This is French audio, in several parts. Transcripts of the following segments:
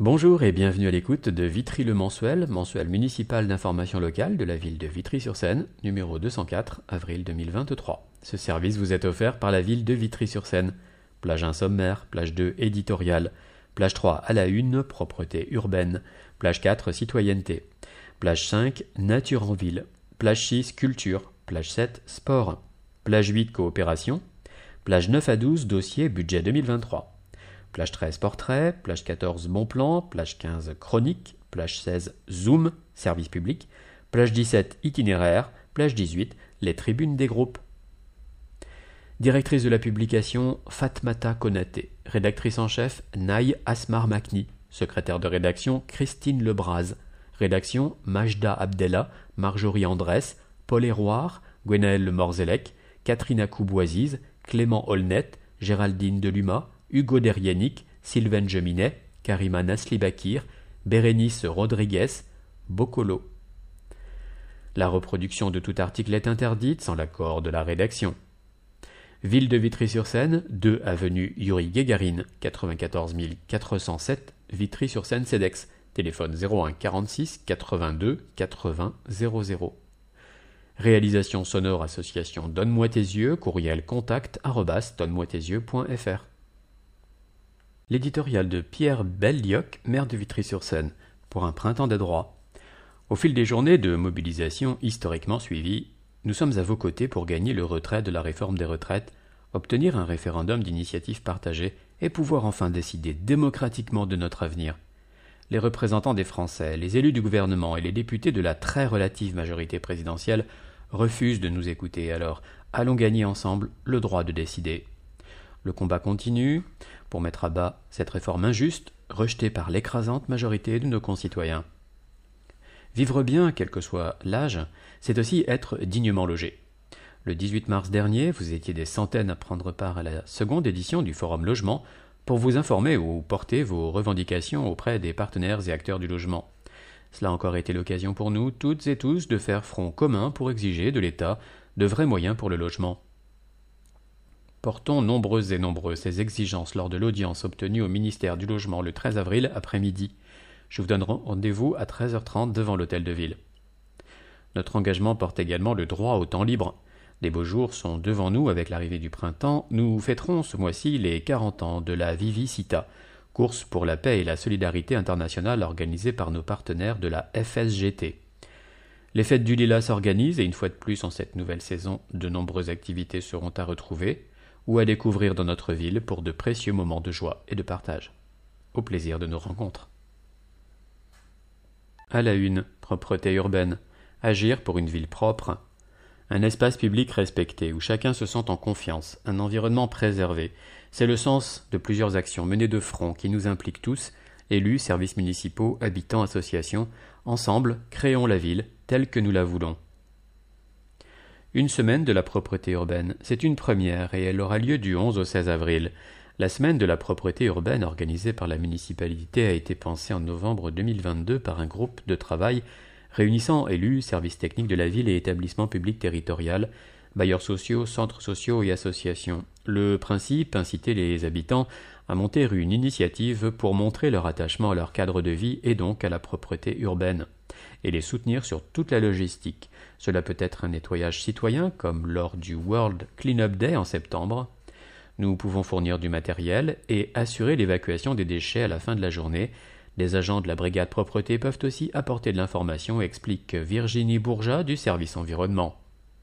Bonjour et bienvenue à l'écoute de Vitry le mensuel, mensuel municipal d'information locale de la ville de Vitry-sur-Seine, numéro 204, avril 2023. Ce service vous est offert par la ville de Vitry-sur-Seine. Plage 1 sommaire, plage 2 éditoriale, plage 3 à la une, propreté urbaine, plage 4 citoyenneté, plage 5 nature en ville, plage 6 culture, plage 7 sport, plage 8 coopération, plage 9 à 12 dossier budget 2023. Plage 13 portrait, plage 14 bon plan, plage 15 chronique, plage 16 zoom, service public, plage 17 itinéraire, plage 18 les tribunes des groupes. Directrice de la publication Fatmata Konaté, rédactrice en chef Naï Asmar Makni, secrétaire de rédaction Christine Lebras, rédaction Majda Abdella, Marjorie Andrès, Paul Héroard, Gwenaëlle Morzelec, Catherine Akouboisiz, Clément Holnet, Géraldine Deluma, Hugo Derienik, Sylvain Geminet, Karima Nasli-Bakir, Bérénice Rodriguez, Bocolo. La reproduction de tout article est interdite sans l'accord de la rédaction. Ville de Vitry-sur-Seine, 2 avenue Yuri Guégarine, 94 407, Vitry-sur-Seine-Cedex, téléphone 01 46 82 80 00. Réalisation sonore association Donne-moi tes yeux, courriel contact@donne-moi-tes-yeux.fr. L'éditorial de Pierre Bellioc, maire de Vitry-sur-Seine, pour un printemps des droits. Au fil des journées de mobilisation historiquement suivies, nous sommes à vos côtés pour gagner le retrait de la réforme des retraites, obtenir un référendum d'initiative partagée et pouvoir enfin décider démocratiquement de notre avenir. Les représentants des Français, les élus du gouvernement et les députés de la très relative majorité présidentielle refusent de nous écouter, alors allons gagner ensemble le droit de décider. Le combat continue pour mettre à bas cette réforme injuste, rejetée par l'écrasante majorité de nos concitoyens. Vivre bien, quel que soit l'âge, c'est aussi être dignement logé. Le 18 mars dernier, vous étiez des centaines à prendre part à la seconde édition du Forum Logement pour vous informer ou porter vos revendications auprès des partenaires et acteurs du logement. Cela a encore été l'occasion pour nous, toutes et tous, de faire front commun pour exiger de l'État de vrais moyens pour le logement. Portons nombreuses et nombreux ces exigences lors de l'audience obtenue au ministère du Logement le 13 avril après-midi. Je vous donne rendez-vous à 13h30 devant l'hôtel de ville. Notre engagement porte également le droit au temps libre. Les beaux jours sont devant nous avec l'arrivée du printemps. Nous fêterons ce mois-ci les 40 ans de la Vivicita, course pour la paix et la solidarité internationale organisée par nos partenaires de la FSGT. Les fêtes du Lilas s'organisent et une fois de plus en cette nouvelle saison, de nombreuses activités seront à retrouver ou à découvrir dans notre ville pour de précieux moments de joie et de partage. Au plaisir de nos rencontres. À la une, propreté urbaine. Agir pour une ville propre. Un espace public respecté où chacun se sent en confiance, un environnement préservé. C'est le sens de plusieurs actions menées de front qui nous impliquent tous, élus, services municipaux, habitants, associations. Ensemble, créons la ville telle que nous la voulons. Une semaine de la propreté urbaine, c'est une première et elle aura lieu du 11 au 16 avril. La semaine de la propreté urbaine organisée par la municipalité a été pensée en novembre 2022 par un groupe de travail réunissant élus, services techniques de la ville et établissements publics territoriaux, bailleurs sociaux, centres sociaux et associations. Le principe, inciter les habitants à monter une initiative pour montrer leur attachement à leur cadre de vie et donc à la propreté urbaine, et les soutenir sur toute la logistique. Cela peut être un nettoyage citoyen, comme lors du World Cleanup Day en septembre. Nous pouvons fournir du matériel et assurer l'évacuation des déchets à la fin de la journée. Les agents de la brigade propreté peuvent aussi apporter de l'information, explique Virginie Bourgeat du service environnement.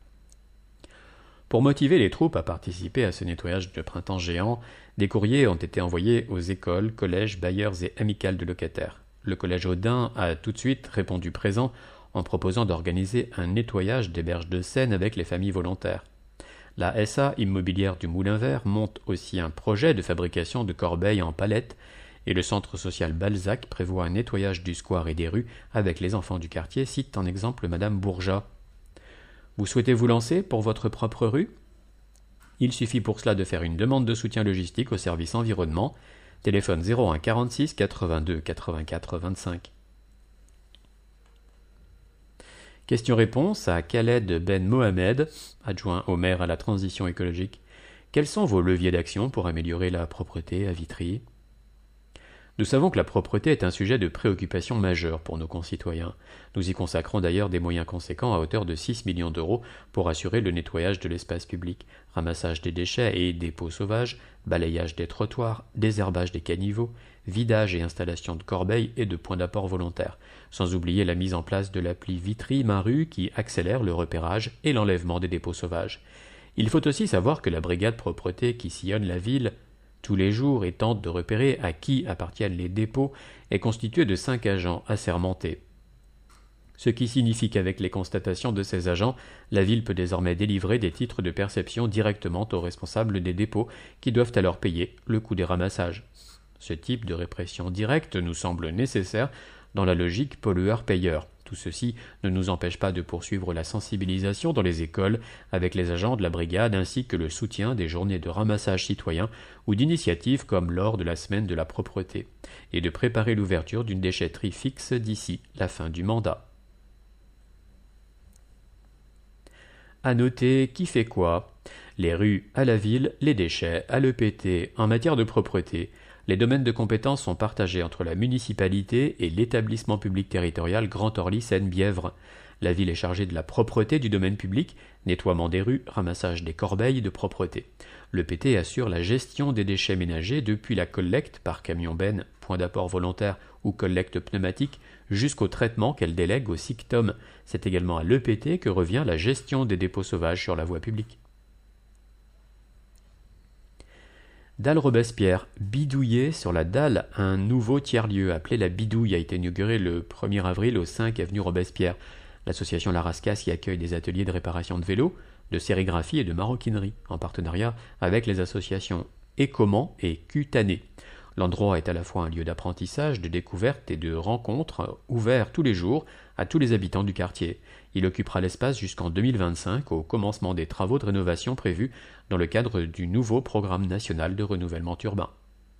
Pour motiver les troupes à participer à ce nettoyage de printemps géant, des courriers ont été envoyés aux écoles, collèges, bailleurs et amicales de locataires. Le collège Audin a tout de suite répondu présent en proposant d'organiser un nettoyage des berges de Seine avec les familles volontaires. La SA immobilière du Moulin Vert monte aussi un projet de fabrication de corbeilles en palettes et le centre social Balzac prévoit un nettoyage du square et des rues avec les enfants du quartier, cite en exemple Madame Bourgeat. Vous souhaitez vous lancer pour votre propre rue ? Il suffit pour cela de faire une demande de soutien logistique au service environnement, téléphone 01 46 82 84 25. Question-réponse à Khaled Ben Mohamed, adjoint au maire à la transition écologique. Quels sont vos leviers d'action pour améliorer la propreté à Vitry ? Nous savons que la propreté est un sujet de préoccupation majeure pour nos concitoyens. Nous y consacrons d'ailleurs des moyens conséquents à hauteur de 6 millions d'euros pour assurer le nettoyage de l'espace public, ramassage des déchets et dépôts sauvages, balayage des trottoirs, désherbage des caniveaux, vidage et installation de corbeilles et de points d'apport volontaires, sans oublier la mise en place de l'appli Vitry-Maru qui accélère le repérage et l'enlèvement des dépôts sauvages. Il faut aussi savoir que la brigade propreté qui sillonne la ville tous les jours et tente de repérer à qui appartiennent les dépôts est constituée de 5 agents assermentés. Ce qui signifie qu'avec les constatations de ces agents, la ville peut désormais délivrer des titres de perception directement aux responsables des dépôts qui doivent alors payer le coût des ramassages. Ce type de répression directe nous semble nécessaire dans la logique pollueur-payeur. Tout ceci ne nous empêche pas de poursuivre la sensibilisation dans les écoles avec les agents de la brigade ainsi que le soutien des journées de ramassage citoyen ou d'initiatives comme lors de la semaine de la propreté, et de préparer l'ouverture d'une déchetterie fixe d'ici la fin du mandat. À noter qui fait quoi. Les rues à la ville, les déchets à l'EPT. En matière de propreté, les domaines de compétences sont partagés entre la municipalité et l'établissement public territorial Grand Orly-Seine-Bièvre. La ville est chargée de la propreté du domaine public, nettoiement des rues, ramassage des corbeilles de propreté. L'EPT assure la gestion des déchets ménagers depuis la collecte par camion-benne, point d'apport volontaire ou collecte pneumatique, jusqu'au traitement qu'elle délègue au SICTOM. C'est également à l'EPT que revient la gestion des dépôts sauvages sur la voie publique. Dalle Robespierre, bidouillé sur la dalle, un nouveau tiers-lieu appelé la Bidouille a été inauguré le 1er avril au 5 avenue Robespierre. L'association Larascas y accueille des ateliers de réparation de vélos, de sérigraphie et de maroquinerie, en partenariat avec les associations Écoman et Cutané. L'endroit est à la fois un lieu d'apprentissage, de découverte et de rencontre, ouvert tous les jours à tous les habitants du quartier. Il occupera l'espace jusqu'en 2025, au commencement des travaux de rénovation prévus dans le cadre du nouveau programme national de renouvellement urbain.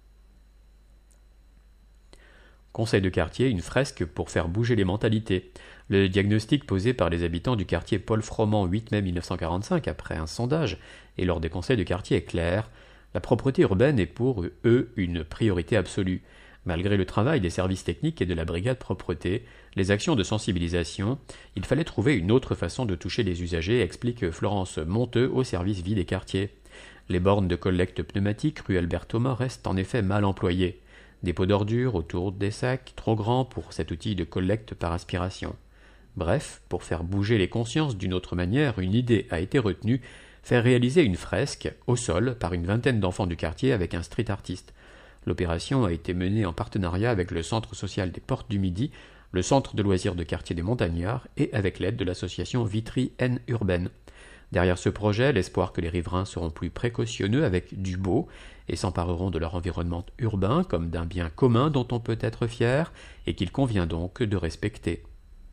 Conseil de quartier, une fresque pour faire bouger les mentalités. Le diagnostic posé par les habitants du quartier Paul Froment 8 mai 1945 après un sondage et lors des conseils de quartier est clair. La propreté urbaine est pour eux une priorité absolue. Malgré le travail des services techniques et de la brigade propreté, les actions de sensibilisation, il fallait trouver une autre façon de toucher les usagers, explique Florence Monteux au service vie des quartiers. Les bornes de collecte pneumatique rue Albert Thomas restent en effet mal employées. Des pots d'ordures autour des sacs, trop grands pour cet outil de collecte par aspiration. Bref, pour faire bouger les consciences d'une autre manière, une idée a été retenue, faire réaliser une fresque au sol par une vingtaine d'enfants du quartier avec un street artiste. L'opération a été menée en partenariat avec le Centre social des Portes du Midi, le Centre de loisirs de quartier des Montagnards et avec l'aide de l'association Vitry-Haine Urbaine. Derrière ce projet, l'espoir que les riverains seront plus précautionneux avec du beau et s'empareront de leur environnement urbain comme d'un bien commun dont on peut être fier et qu'il convient donc de respecter.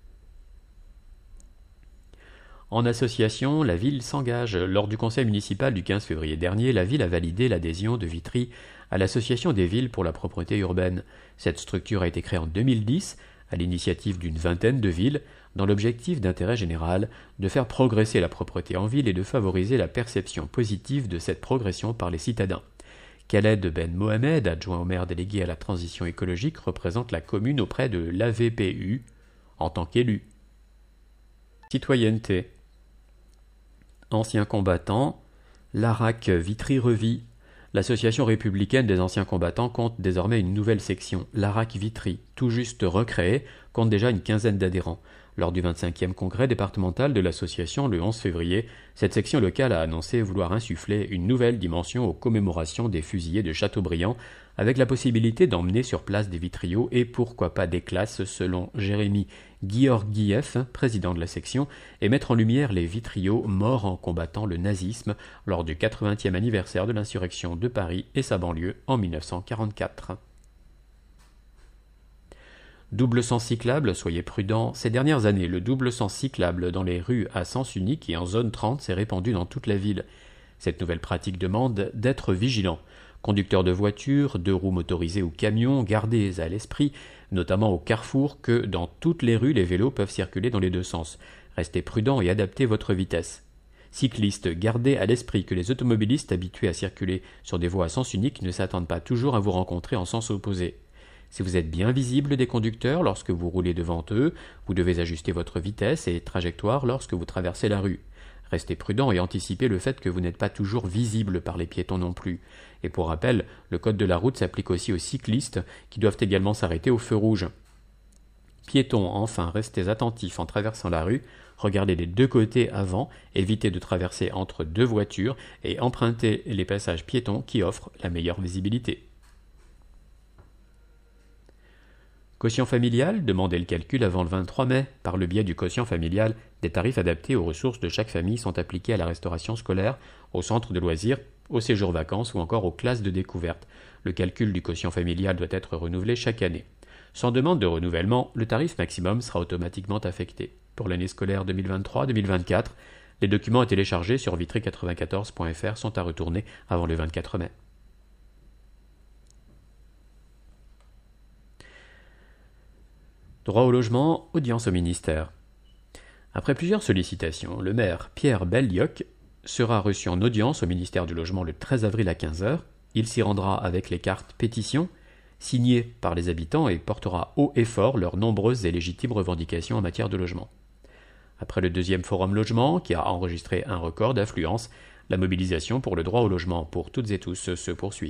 En association, la ville s'engage. Lors du conseil municipal du 15 février dernier, la ville a validé l'adhésion de Vitry à l'association des villes pour la propreté urbaine. Cette structure a été créée en 2010 à l'initiative d'une vingtaine de villes dans l'objectif d'intérêt général de faire progresser la propreté en ville et de favoriser la perception positive de cette progression par les citadins. Khaled Ben Mohamed, adjoint au maire délégué à la transition écologique, représente la commune auprès de l'AVPU en tant qu'élu. Citoyenneté. Anciens combattants, l'ARAC Vitry-Revie. L'association républicaine des anciens combattants compte désormais une nouvelle section, l'ARAC Vitry, tout juste recréée, compte déjà une quinzaine d'adhérents. Lors du 25e congrès départemental de l'association le 11 février, cette section locale a annoncé vouloir insuffler une nouvelle dimension aux commémorations des fusillés de Châteaubriand, avec la possibilité d'emmener sur place des vitriots et pourquoi pas des classes selon Jérémy Guiorguieff, président de la section, et mettre en lumière les vitriots morts en combattant le nazisme lors du 80e anniversaire de l'insurrection de Paris et sa banlieue en 1944. Double sens cyclable, soyez prudents. Ces dernières années, le double sens cyclable dans les rues à sens unique et en zone 30 s'est répandu dans toute la ville. Cette nouvelle pratique demande d'être vigilant. Conducteurs de voitures, de roues motorisées ou camions, gardez à l'esprit, notamment au carrefour, que dans toutes les rues, les vélos peuvent circuler dans les deux sens. Restez prudents et adaptez votre vitesse. Cyclistes, gardez à l'esprit que les automobilistes habitués à circuler sur des voies à sens unique ne s'attendent pas toujours à vous rencontrer en sens opposé. Si vous êtes bien visible des conducteurs lorsque vous roulez devant eux, vous devez ajuster votre vitesse et trajectoire lorsque vous traversez la rue. Restez prudent et anticipez le fait que vous n'êtes pas toujours visible par les piétons non plus. Et pour rappel, le code de la route s'applique aussi aux cyclistes qui doivent également s'arrêter au feu rouge. Piétons, enfin, restez attentifs en traversant la rue, regardez les deux côtés avant, évitez de traverser entre deux voitures et empruntez les passages piétons qui offrent la meilleure visibilité. Quotient familial, demandez le calcul avant le 23 mai. Par le biais du quotient familial, des tarifs adaptés aux ressources de chaque famille sont appliqués à la restauration scolaire, au centre de loisirs, au séjour vacances ou encore aux classes de découverte. Le calcul du quotient familial doit être renouvelé chaque année. Sans demande de renouvellement, le tarif maximum sera automatiquement affecté. Pour l'année scolaire 2023-2024, les documents à télécharger sur vitry94.fr sont à retourner avant le 24 mai. Droit au logement, audience au ministère. Après plusieurs sollicitations, le maire Pierre Bellioc sera reçu en audience au ministère du Logement le 13 avril à 15h. Il s'y rendra avec les cartes pétitions signées par les habitants et portera haut et fort leurs nombreuses et légitimes revendications en matière de logement. Après le deuxième forum logement, qui a enregistré un record d'affluence, la mobilisation pour le droit au logement pour toutes et tous se poursuit.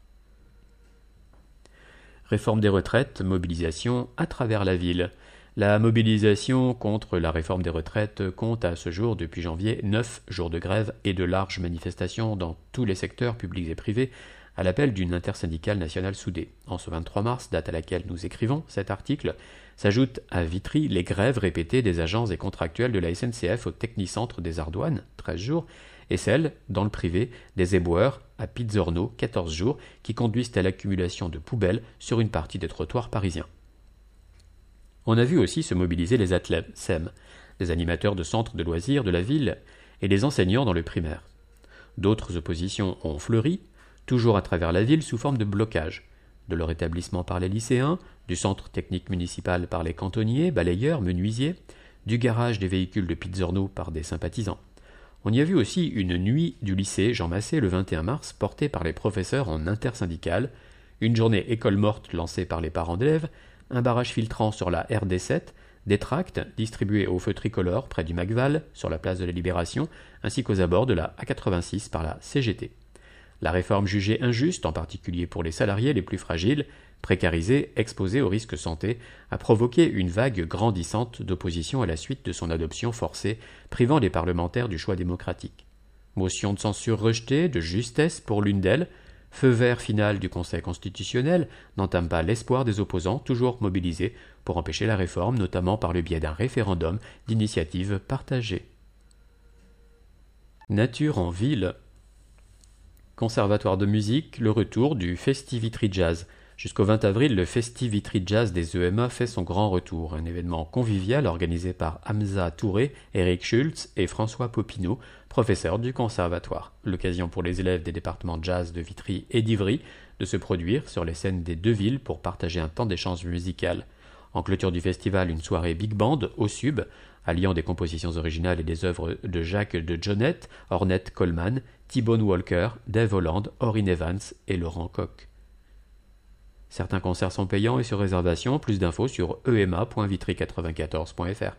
Réforme des retraites, mobilisation à travers la ville. La mobilisation contre la réforme des retraites compte à ce jour, depuis janvier, 9 jours de grève et de larges manifestations dans tous les secteurs publics et privés à l'appel d'une intersyndicale nationale soudée. En ce 23 mars, date à laquelle nous écrivons cet article, s'ajoutent à Vitry les grèves répétées des agents et contractuels de la SNCF au Technicentre des Ardoines, 13 jours, et celles, dans le privé, des éboueurs à Pizzorno, 14 jours, qui conduisent à l'accumulation de poubelles sur une partie des trottoirs parisiens. On a vu aussi se mobiliser les athlètes SEM, les animateurs de centres de loisirs de la ville et les enseignants dans le primaire. D'autres oppositions ont fleuri, toujours à travers la ville sous forme de blocage, de leur établissement par les lycéens, du centre technique municipal par les cantonniers, balayeurs, menuisiers, du garage des véhicules de Pizzorno par des sympathisants. On y a vu aussi une nuit du lycée Jean Massé le 21 mars portée par les professeurs en intersyndicale, une journée école morte lancée par les parents d'élèves, un barrage filtrant sur la RD7, des tracts distribués au feu tricolore près du Macval, sur la place de la Libération, ainsi qu'aux abords de la A86 par la CGT. La réforme jugée injuste, en particulier pour les salariés les plus fragiles, précarisés, exposés aux risques santé, a provoqué une vague grandissante d'opposition à la suite de son adoption forcée, privant les parlementaires du choix démocratique. Motion de censure rejetée, de justesse pour l'une d'elles, feu vert final du Conseil constitutionnel n'entame pas l'espoir des opposants toujours mobilisés pour empêcher la réforme, notamment par le biais d'un référendum d'initiative partagée. Nature en ville. Conservatoire de musique, le retour du Festivitry Jazz. Jusqu'au 20 avril, le Festivitry Jazz des EMA fait son grand retour, un événement convivial organisé par Hamza Touré, Eric Schultz et François Popinot, professeurs du conservatoire. L'occasion pour les élèves des départements jazz de Vitry et d'Ivry de se produire sur les scènes des deux villes pour partager un temps d'échange musical. En clôture du festival, une soirée big band au Sub, alliant des compositions originales et des œuvres de Jacques de Jonette, Ornette Coleman, T-Bone Walker, Dave Holland, Orrin Evans et Laurent Koch. Certains concerts sont payants et sur réservation. Plus d'infos sur ema.vitry94.fr.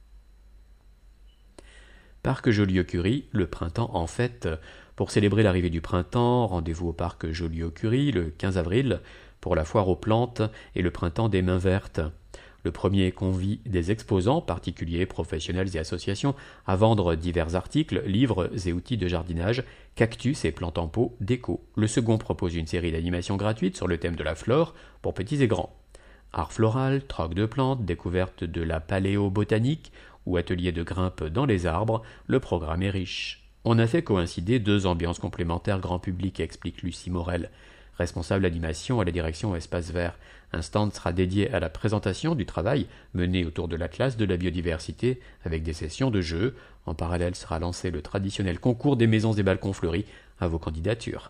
Parc Joliot-Curie, le printemps en fête. Pour célébrer l'arrivée du printemps, rendez-vous au parc Joliot-Curie le 15 avril pour la foire aux plantes et le printemps des mains vertes. Le premier convie des exposants, particuliers, professionnels et associations, à vendre divers articles, livres et outils de jardinage, cactus et plantes en pot, déco. Le second propose une série d'animations gratuites sur le thème de la flore pour petits et grands. Art floral, troc de plantes, découverte de la paléobotanique ou atelier de grimpe dans les arbres, le programme est riche. On a fait coïncider deux ambiances complémentaires grand public, explique Lucie Morel, responsable animation à la direction Espace Vert. Un stand sera dédié à la présentation du travail mené autour de la classe de la biodiversité avec des sessions de jeux. En parallèle sera lancé le traditionnel concours des maisons et balcons fleuris à vos candidatures.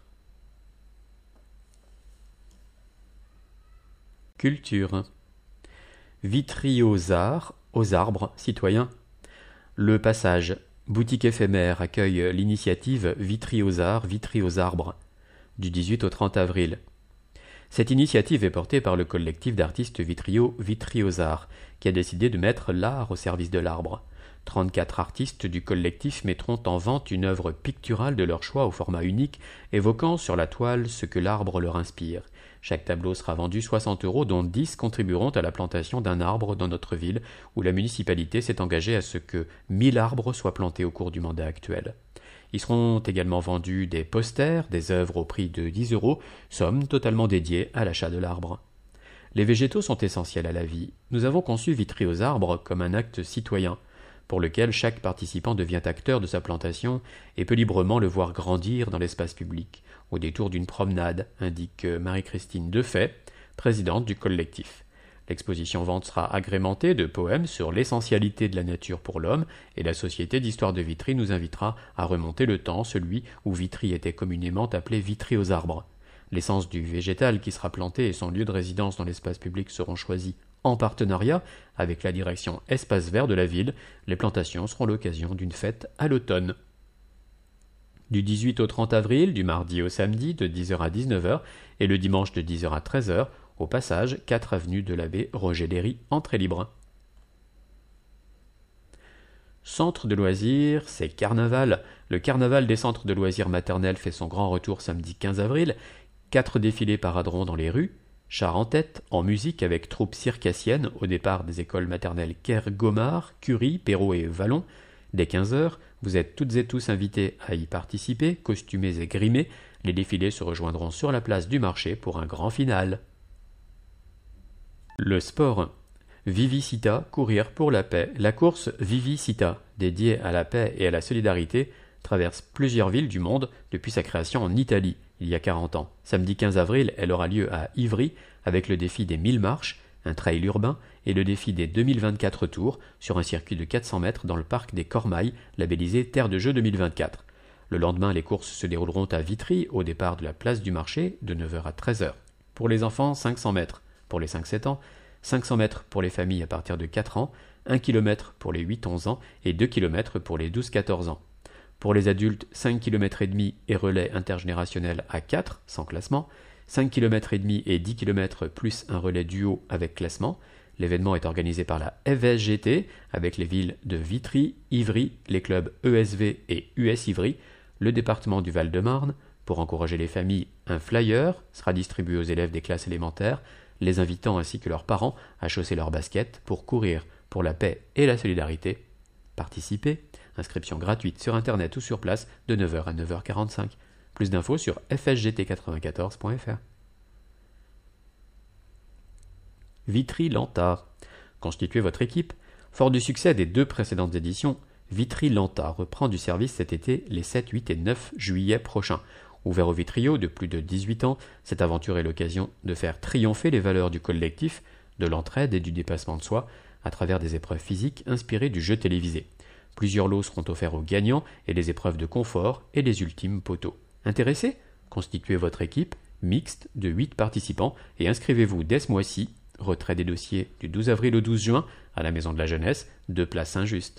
Culture. Vitry aux arts, aux arbres, citoyens. Le Passage, boutique éphémère, accueille l'initiative Vitry aux arts, Vitry aux arbres, du 18 au 30 avril. Cette initiative est portée par le collectif d'artistes Vitrio Vitriosart, qui a décidé de mettre l'art au service de l'arbre. 34 artistes du collectif mettront en vente une œuvre picturale de leur choix au format unique, évoquant sur la toile ce que l'arbre leur inspire. Chaque tableau sera vendu 60 €, dont 10 contribueront à la plantation d'un arbre dans notre ville, où la municipalité s'est engagée à ce que 1000 arbres soient plantés au cours du mandat actuel. Y seront également vendus des posters, des œuvres au prix de 10 €, somme totalement dédiée à l'achat de l'arbre. Les végétaux sont essentiels à la vie. Nous avons conçu Vitry aux arbres comme un acte citoyen, pour lequel chaque participant devient acteur de sa plantation et peut librement le voir grandir dans l'espace public, au détour d'une promenade, indique Marie-Christine Defay, présidente du collectif. L'exposition-vente sera agrémentée de poèmes sur l'essentialité de la nature pour l'homme, et la Société d'histoire de Vitry nous invitera à remonter le temps, celui où Vitry était communément appelé Vitry aux arbres. L'essence du végétal qui sera planté et son lieu de résidence dans l'espace public seront choisis en partenariat avec la direction Espace Vert de la ville. Les plantations seront l'occasion d'une fête à l'automne. Du 18 au 30 avril, du mardi au samedi, de 10 h à 19 h, et le dimanche de 10 h à 13 h, au passage 4 avenue de l'abbé Roger Léry, entrée libre. Centre de loisirs, c'est carnaval. Le carnaval des centres de loisirs maternels fait son grand retour samedi 15 avril. 4 défilés paraderont dans les rues. Chars en tête, en musique avec troupes circassiennes au départ des écoles maternelles Kergomar, Curie, Perrault et Vallon. Dès 15 h, vous êtes toutes et tous invités à y participer, costumés et grimés. Les défilés se rejoindront sur la place du marché pour un grand final. Le sport. Vivicita, courir pour la paix. La course Vivicita, dédiée à la paix et à la solidarité, traverse plusieurs villes du monde depuis sa création en Italie, il y a 40 ans. Samedi 15 avril, elle aura lieu à Ivry avec le défi des 1000 marches, un trail urbain, et le défi des 2024 tours sur un circuit de 400 mètres dans le parc des Cormailles, labellisé Terre de Jeux 2024. Le lendemain, les courses se dérouleront à Vitry, au départ de la place du marché, de 9 h à 13 h. Pour les enfants, 500 mètres. Pour les 5-7 ans, 500 mètres pour les familles à partir de 4 ans, 1 km pour les 8-11 ans et 2 km pour les 12-14 ans. Pour les adultes, 5 km et demi et relais intergénérationnel à 4, sans classement, 5 km et demi et 10 km plus un relais duo avec classement. L'événement est organisé par la FSGT avec les villes de Vitry, Ivry, les clubs ESV et US Ivry, le département du Val-de-Marne. Pour encourager les familles, un flyer sera distribué aux élèves des classes élémentaires, les invitant ainsi que leurs parents à chausser leurs baskets pour courir pour la paix et la solidarité. Participez, inscription gratuite sur internet ou sur place de 9 h à 9 h 45. Plus d'infos sur fsgt94.fr. Vitry-Lanta. Constituez votre équipe. Fort du succès des 2 précédentes éditions, Vitry-Lanta reprend du service cet été les 7, 8 et 9 juillet prochains. Ouvert aux Vitrios de plus de 18 ans, cette aventure est l'occasion de faire triompher les valeurs du collectif, de l'entraide et du dépassement de soi à travers des épreuves physiques inspirées du jeu télévisé. Plusieurs lots seront offerts aux gagnants et des épreuves de confort et les ultimes poteaux. Intéressé ? Constituez votre équipe mixte de 8 participants et inscrivez-vous dès ce mois-ci. Retrait des dossiers du 12 avril au 12 juin à la Maison de la Jeunesse, 2 places Saint-Just.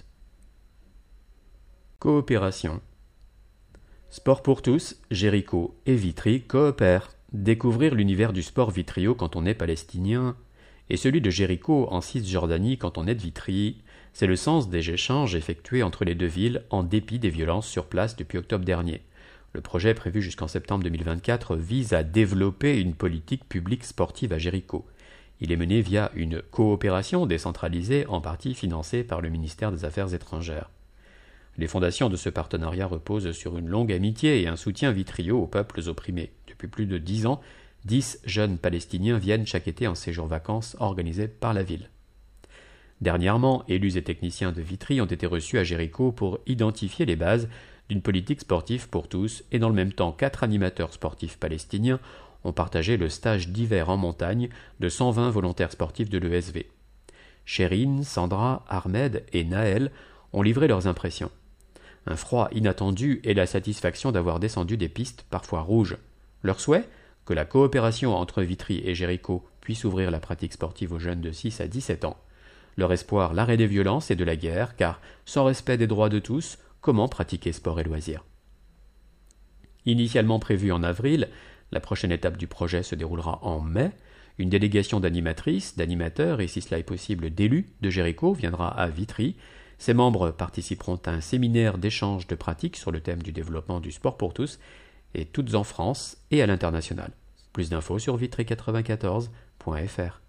Coopération. Sport pour tous, Jéricho et Vitry coopèrent. Découvrir l'univers du sport Vitrio quand on est palestinien et celui de Jéricho en Cisjordanie quand on est de Vitry. C'est le sens des échanges effectués entre les 2 villes en dépit des violences sur place depuis octobre dernier. Le projet prévu jusqu'en septembre 2024 vise à développer une politique publique sportive à Jéricho. Il est mené via une coopération décentralisée en partie financée par le ministère des Affaires étrangères. Les fondations de ce partenariat reposent sur une longue amitié et un soutien vitrio aux peuples opprimés. Depuis plus de 10 ans, 10 jeunes Palestiniens viennent chaque été en séjour vacances organisé par la ville. Dernièrement, élus et techniciens de Vitry ont été reçus à Jéricho pour identifier les bases d'une politique sportive pour tous et dans le même temps 4 animateurs sportifs palestiniens ont partagé le stage d'hiver en montagne de 120 volontaires sportifs de l'ESV. Chérine, Sandra, Ahmed et Naël ont livré leurs impressions. Un froid inattendu et la satisfaction d'avoir descendu des pistes parfois rouges. Leur souhait ? Que la coopération entre Vitry et Jéricho puisse ouvrir la pratique sportive aux jeunes de 6 à 17 ans. Leur espoir, l'arrêt des violences et de la guerre, car sans respect des droits de tous, comment pratiquer sport et loisirs ? Initialement prévue en avril, La prochaine étape du projet se déroulera en mai. Une délégation d'animatrices, d'animateurs et, si cela est possible, d'élus de Jéricho viendra à Vitry. Ses membres participeront à un séminaire d'échange de pratiques sur le thème du développement du sport pour tous, et toutes en France et à l'international. Plus d'infos sur vitry94.fr.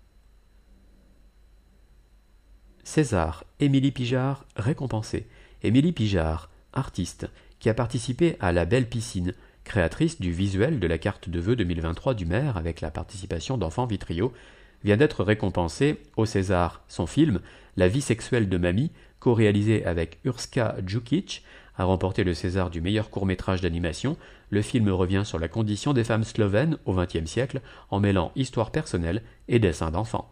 César, Émilie Pijard, récompensée. Émilie Pijard, artiste, qui a participé à La Belle Piscine, créatrice du visuel de la carte de vœux 2023 du maire avec la participation d'enfants Vitrio, vient d'être récompensée au César. Son film, La vie sexuelle de Mamie, co-réalisé avec Urska Djukic, a remporté le César du meilleur court-métrage d'animation. Le film revient sur la condition des femmes slovènes au XXe siècle en mêlant histoire personnelle et dessins d'enfants.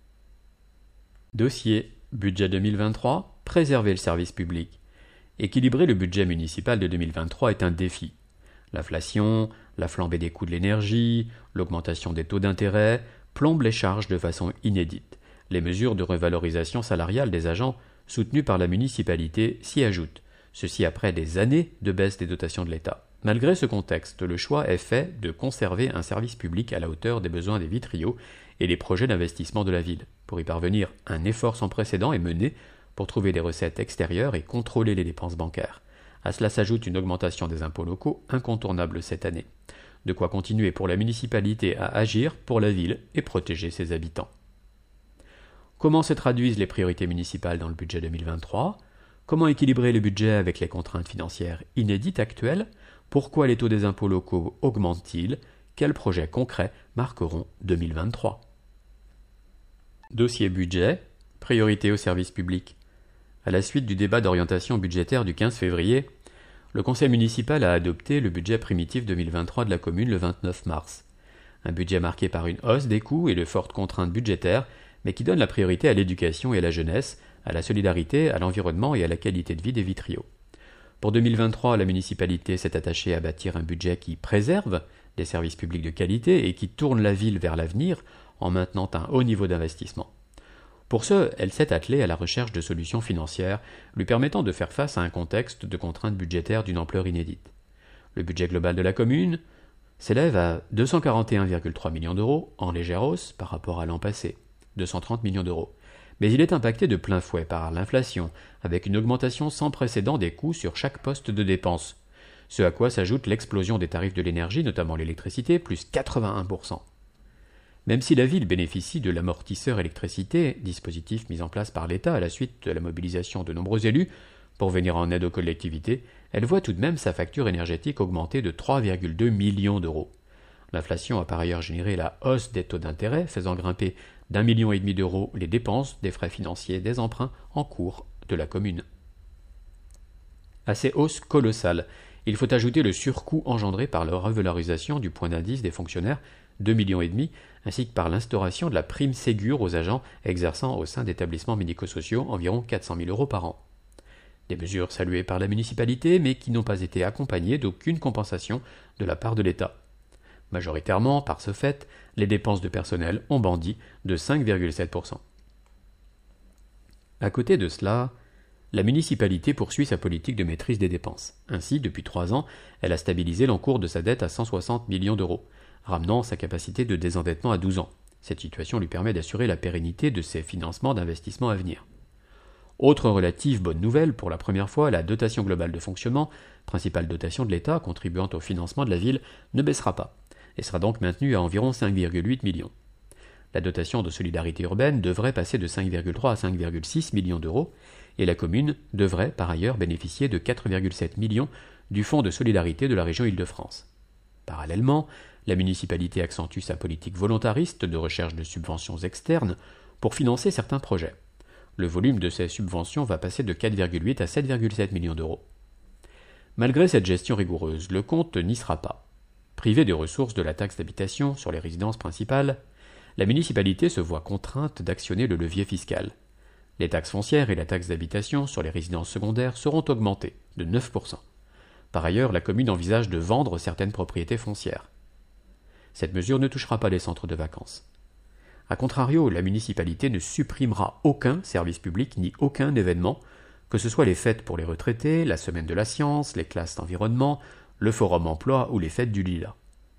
Dossier budget 2023, préserver le service public. Équilibrer le budget municipal de 2023 est un défi. L'inflation, la flambée des coûts de l'énergie, l'augmentation des taux d'intérêt plombent les charges de façon inédite. Les mesures de revalorisation salariale des agents soutenues par la municipalité s'y ajoutent, ceci après des années de baisse des dotations de l'État. Malgré ce contexte, le choix est fait de conserver un service public à la hauteur des besoins des Vitriaux et des projets d'investissement de la ville. Pour y parvenir, un effort sans précédent est mené pour trouver des recettes extérieures et contrôler les dépenses bancaires. À cela s'ajoute une augmentation des impôts locaux incontournable cette année. De quoi continuer pour la municipalité à agir pour la ville et protéger ses habitants. Comment se traduisent les priorités municipales dans le budget 2023 ? Comment équilibrer le budget avec les contraintes financières inédites actuelles ? Pourquoi les taux des impôts locaux augmentent-ils ? Quels projets concrets marqueront 2023 ? Dossier budget, priorité au service public. À la suite du débat d'orientation budgétaire du 15 février, le conseil municipal a adopté le budget primitif 2023 de la commune le 29 mars. Un budget marqué par une hausse des coûts et de fortes contraintes budgétaires, mais qui donne la priorité à l'éducation et à la jeunesse, à la solidarité, à l'environnement et à la qualité de vie des Vitriaux. Pour 2023, la municipalité s'est attachée à bâtir un budget qui préserve des services publics de qualité et qui tourne la ville vers l'avenir en maintenant un haut niveau d'investissement. Pour ce, elle s'est attelée à la recherche de solutions financières lui permettant de faire face à un contexte de contraintes budgétaires d'une ampleur inédite. Le budget global de la commune s'élève à 241,3 millions d'euros, en légère hausse par rapport à l'an passé, 230 millions d'euros. Mais il est impacté de plein fouet par l'inflation, avec une augmentation sans précédent des coûts sur chaque poste de dépense. Ce à quoi s'ajoute l'explosion des tarifs de l'énergie, notamment l'électricité, plus 81%. Même si la ville bénéficie de l'amortisseur électricité, dispositif mis en place par l'État à la suite de la mobilisation de nombreux élus pour venir en aide aux collectivités, elle voit tout de même sa facture énergétique augmenter de 3,2 millions d'euros. L'inflation a par ailleurs généré la hausse des taux d'intérêt, faisant grimper d'1,5 million d'euros les dépenses des frais financiers des emprunts en cours de la commune. À ces hausses colossales, il faut ajouter le surcoût engendré par la revalorisation du point d'indice des fonctionnaires, 2,5 millions, ainsi que par l'instauration de la prime Ségur aux agents exerçant au sein d'établissements médico-sociaux, environ 400 000 euros par an. Des mesures saluées par la municipalité, mais qui n'ont pas été accompagnées d'aucune compensation de la part de l'État. Majoritairement, par ce fait, les dépenses de personnel ont bondi de 5,7%. À côté de cela, la municipalité poursuit sa politique de maîtrise des dépenses. Ainsi, depuis 3 ans, elle a stabilisé l'encours de sa dette à 160 millions d'euros, ramenant sa capacité de désendettement à 12 ans. Cette situation lui permet d'assurer la pérennité de ses financements d'investissement à venir. Autre relative bonne nouvelle, pour la première fois, la dotation globale de fonctionnement, principale dotation de l'État contribuant au financement de la ville, ne baissera pas, et sera donc maintenue à environ 5,8 millions. La dotation de solidarité urbaine devrait passer de 5,3 à 5,6 millions d'euros, et la commune devrait par ailleurs bénéficier de 4,7 millions du Fonds de solidarité de la région Île-de-France. Parallèlement, la municipalité accentue sa politique volontariste de recherche de subventions externes pour financer certains projets. Le volume de ces subventions va passer de 4,8 à 7,7 millions d'euros. Malgré cette gestion rigoureuse, le compte n'y sera pas. Privée des ressources de la taxe d'habitation sur les résidences principales, la municipalité se voit contrainte d'actionner le levier fiscal. Les taxes foncières et la taxe d'habitation sur les résidences secondaires seront augmentées de 9%. Par ailleurs, la commune envisage de vendre certaines propriétés foncières. Cette mesure ne touchera pas les centres de vacances. A contrario, la municipalité ne supprimera aucun service public ni aucun événement, que ce soit les fêtes pour les retraités, la semaine de la science, les classes d'environnement, le forum emploi ou les fêtes du Lilas.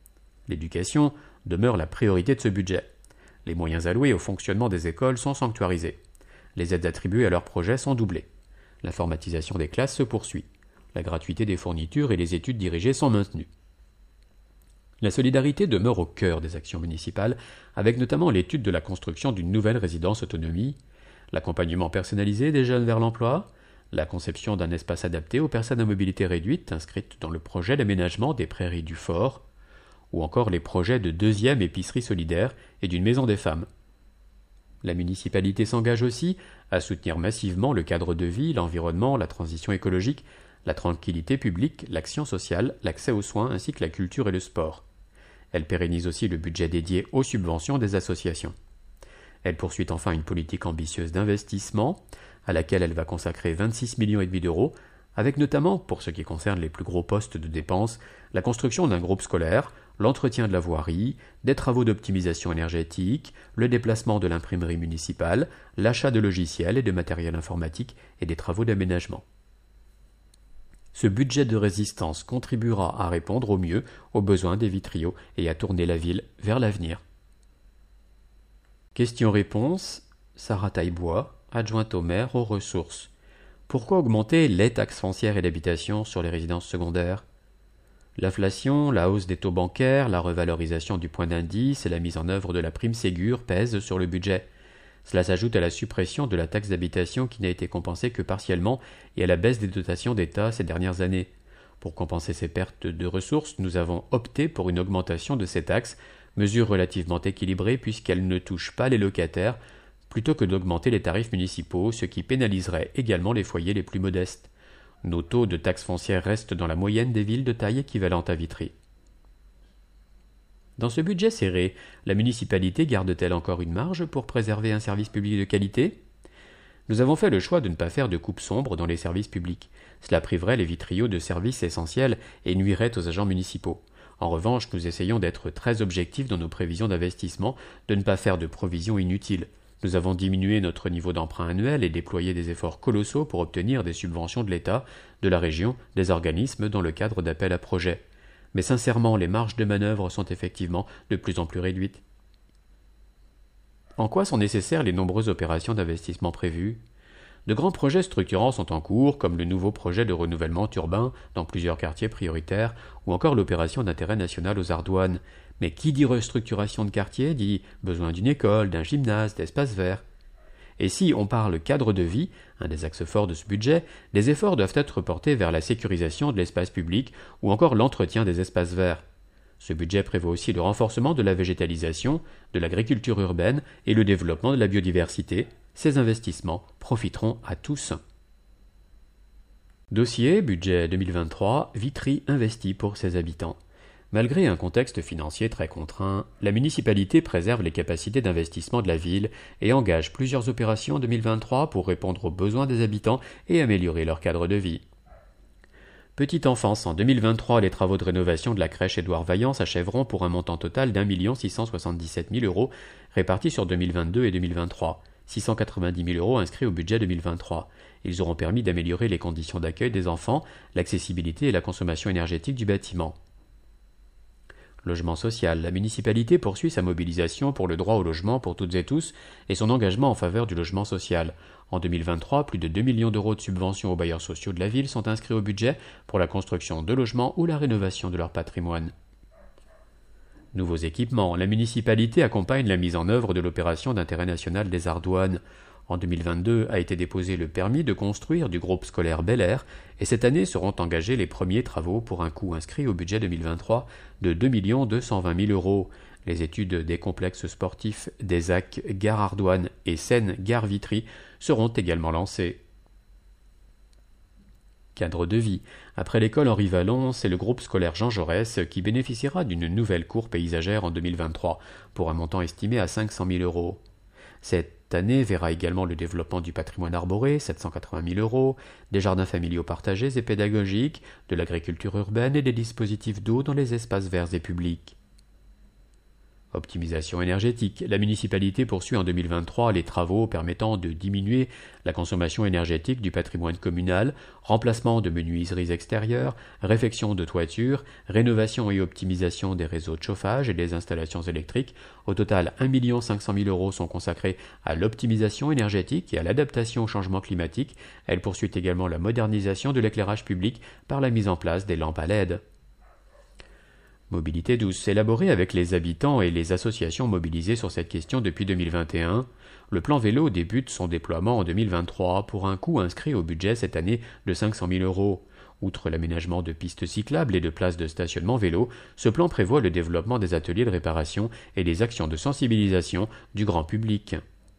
L'éducation demeure la priorité de ce budget. Les moyens alloués au fonctionnement des écoles sont sanctuarisés. Les aides attribuées à leurs projets sont doublées. L'informatisation des classes se poursuit. La gratuité des fournitures et les études dirigées sont maintenues. La solidarité demeure au cœur des actions municipales, avec notamment l'étude de la construction d'une nouvelle résidence autonomie, l'accompagnement personnalisé des jeunes vers l'emploi, la conception d'un espace adapté aux personnes à mobilité réduite inscrite dans le projet d'aménagement des prairies du Fort, ou encore les projets de deuxième épicerie solidaire et d'une maison des femmes. La municipalité s'engage aussi à soutenir massivement le cadre de vie, l'environnement, la transition écologique, la tranquillité publique, l'action sociale, l'accès aux soins ainsi que la culture et le sport. Elle pérennise aussi le budget dédié aux subventions des associations. Elle poursuit enfin une politique ambitieuse d'investissement, à laquelle elle va consacrer 26,5 millions d'euros, avec notamment, pour ce qui concerne les plus gros postes de dépenses, la construction d'un groupe scolaire, l'entretien de la voirie, des travaux d'optimisation énergétique, le déplacement de l'imprimerie municipale, l'achat de logiciels et de matériel informatique et des travaux d'aménagement. Ce budget de résistance contribuera à répondre au mieux aux besoins des Vitriots et à tourner la ville vers l'avenir. Question-réponse. Sarah Taillebois, adjointe au maire aux ressources. Pourquoi augmenter les taxes foncières et d'habitation sur les résidences secondaires ? L'inflation, la hausse des taux bancaires, la revalorisation du point d'indice et la mise en œuvre de la prime Ségur pèsent sur le budget. Cela s'ajoute à la suppression de la taxe d'habitation qui n'a été compensée que partiellement et à la baisse des dotations d'État ces dernières années. Pour compenser ces pertes de ressources, nous avons opté pour une augmentation de ces taxes, mesure relativement équilibrée puisqu'elle ne touche pas les locataires, plutôt que d'augmenter les tarifs municipaux, ce qui pénaliserait également les foyers les plus modestes. Nos taux de taxes foncières restent dans la moyenne des villes de taille équivalente à Vitry. Dans ce budget serré, la municipalité garde-t-elle encore une marge pour préserver un service public de qualité ? Nous avons fait le choix de ne pas faire de coupe sombre dans les services publics. Cela priverait les Vitriots de services essentiels et nuirait aux agents municipaux. En revanche, nous essayons d'être très objectifs dans nos prévisions d'investissement, de ne pas faire de provisions inutiles. Nous avons diminué notre niveau d'emprunt annuel et déployé des efforts colossaux pour obtenir des subventions de l'État, de la région, des organismes dans le cadre d'appels à projets. Mais sincèrement, les marges de manœuvre sont effectivement de plus en plus réduites. En quoi sont nécessaires les nombreuses opérations d'investissement prévues ? De grands projets structurants sont en cours, comme le nouveau projet de renouvellement urbain dans plusieurs quartiers prioritaires, ou encore l'opération d'intérêt national aux Ardoines. Mais qui dit restructuration de quartier dit besoin d'une école, d'un gymnase, d'espaces verts. Et si on parle cadre de vie, un des axes forts de ce budget, des efforts doivent être portés vers la sécurisation de l'espace public ou encore l'entretien des espaces verts. Ce budget prévoit aussi le renforcement de la végétalisation, de l'agriculture urbaine et le développement de la biodiversité. Ces investissements profiteront à tous. Dossier, budget 2023, Vitry investit pour ses habitants. Malgré un contexte financier très contraint, la municipalité préserve les capacités d'investissement de la ville et engage plusieurs opérations en 2023 pour répondre aux besoins des habitants et améliorer leur cadre de vie. Petite enfance, en 2023, les travaux de rénovation de la crèche Édouard Vaillant s'achèveront pour un montant total d'1 677 000 euros répartis sur 2022 et 2023. 690 000 euros inscrits au budget 2023. Ils auront permis d'améliorer les conditions d'accueil des enfants, l'accessibilité et la consommation énergétique du bâtiment. Logement social. La municipalité poursuit sa mobilisation pour le droit au logement pour toutes et tous et son engagement en faveur du logement social. En 2023, plus de 2 millions d'euros de subventions aux bailleurs sociaux de la ville sont inscrits au budget pour la construction de logements ou la rénovation de leur patrimoine. Nouveaux équipements. La municipalité accompagne la mise en œuvre de l'opération d'intérêt national des Ardoines. En 2022 a été déposé le permis de construire du groupe scolaire Bel Air et cette année seront engagés les premiers travaux pour un coût inscrit au budget 2023 de 2 220 000 euros. Les études des complexes sportifs des AC Gare Ardoine et Seine Gare Vitry seront également lancées. Cadre de vie. Après l'école Henri Vallon, c'est le groupe scolaire Jean Jaurès qui bénéficiera d'une nouvelle cour paysagère en 2023 pour un montant estimé à 500 000 euros. Cette année verra également le développement du patrimoine arboré, 780 000 euros, des jardins familiaux partagés et pédagogiques, de l'agriculture urbaine et des dispositifs d'eau dans les espaces verts et publics. Optimisation énergétique. La municipalité poursuit en 2023 les travaux permettant de diminuer la consommation énergétique du patrimoine communal, remplacement de menuiseries extérieures, réfection de toitures, rénovation et optimisation des réseaux de chauffage et des installations électriques. Au total, 1 500 000 € sont consacrés à l'optimisation énergétique et à l'adaptation au changement climatique. Elle poursuit également la modernisation de l'éclairage public par la mise en place des lampes à LED. Mobilité douce, élaborée avec les habitants et les associations mobilisées sur cette question depuis 2021, le plan vélo débute son déploiement en 2023 pour un coût inscrit au budget cette année de 500 000 €. Outre l'aménagement de pistes cyclables et de places de stationnement vélo, ce plan prévoit le développement des ateliers de réparation et des actions de sensibilisation du grand public.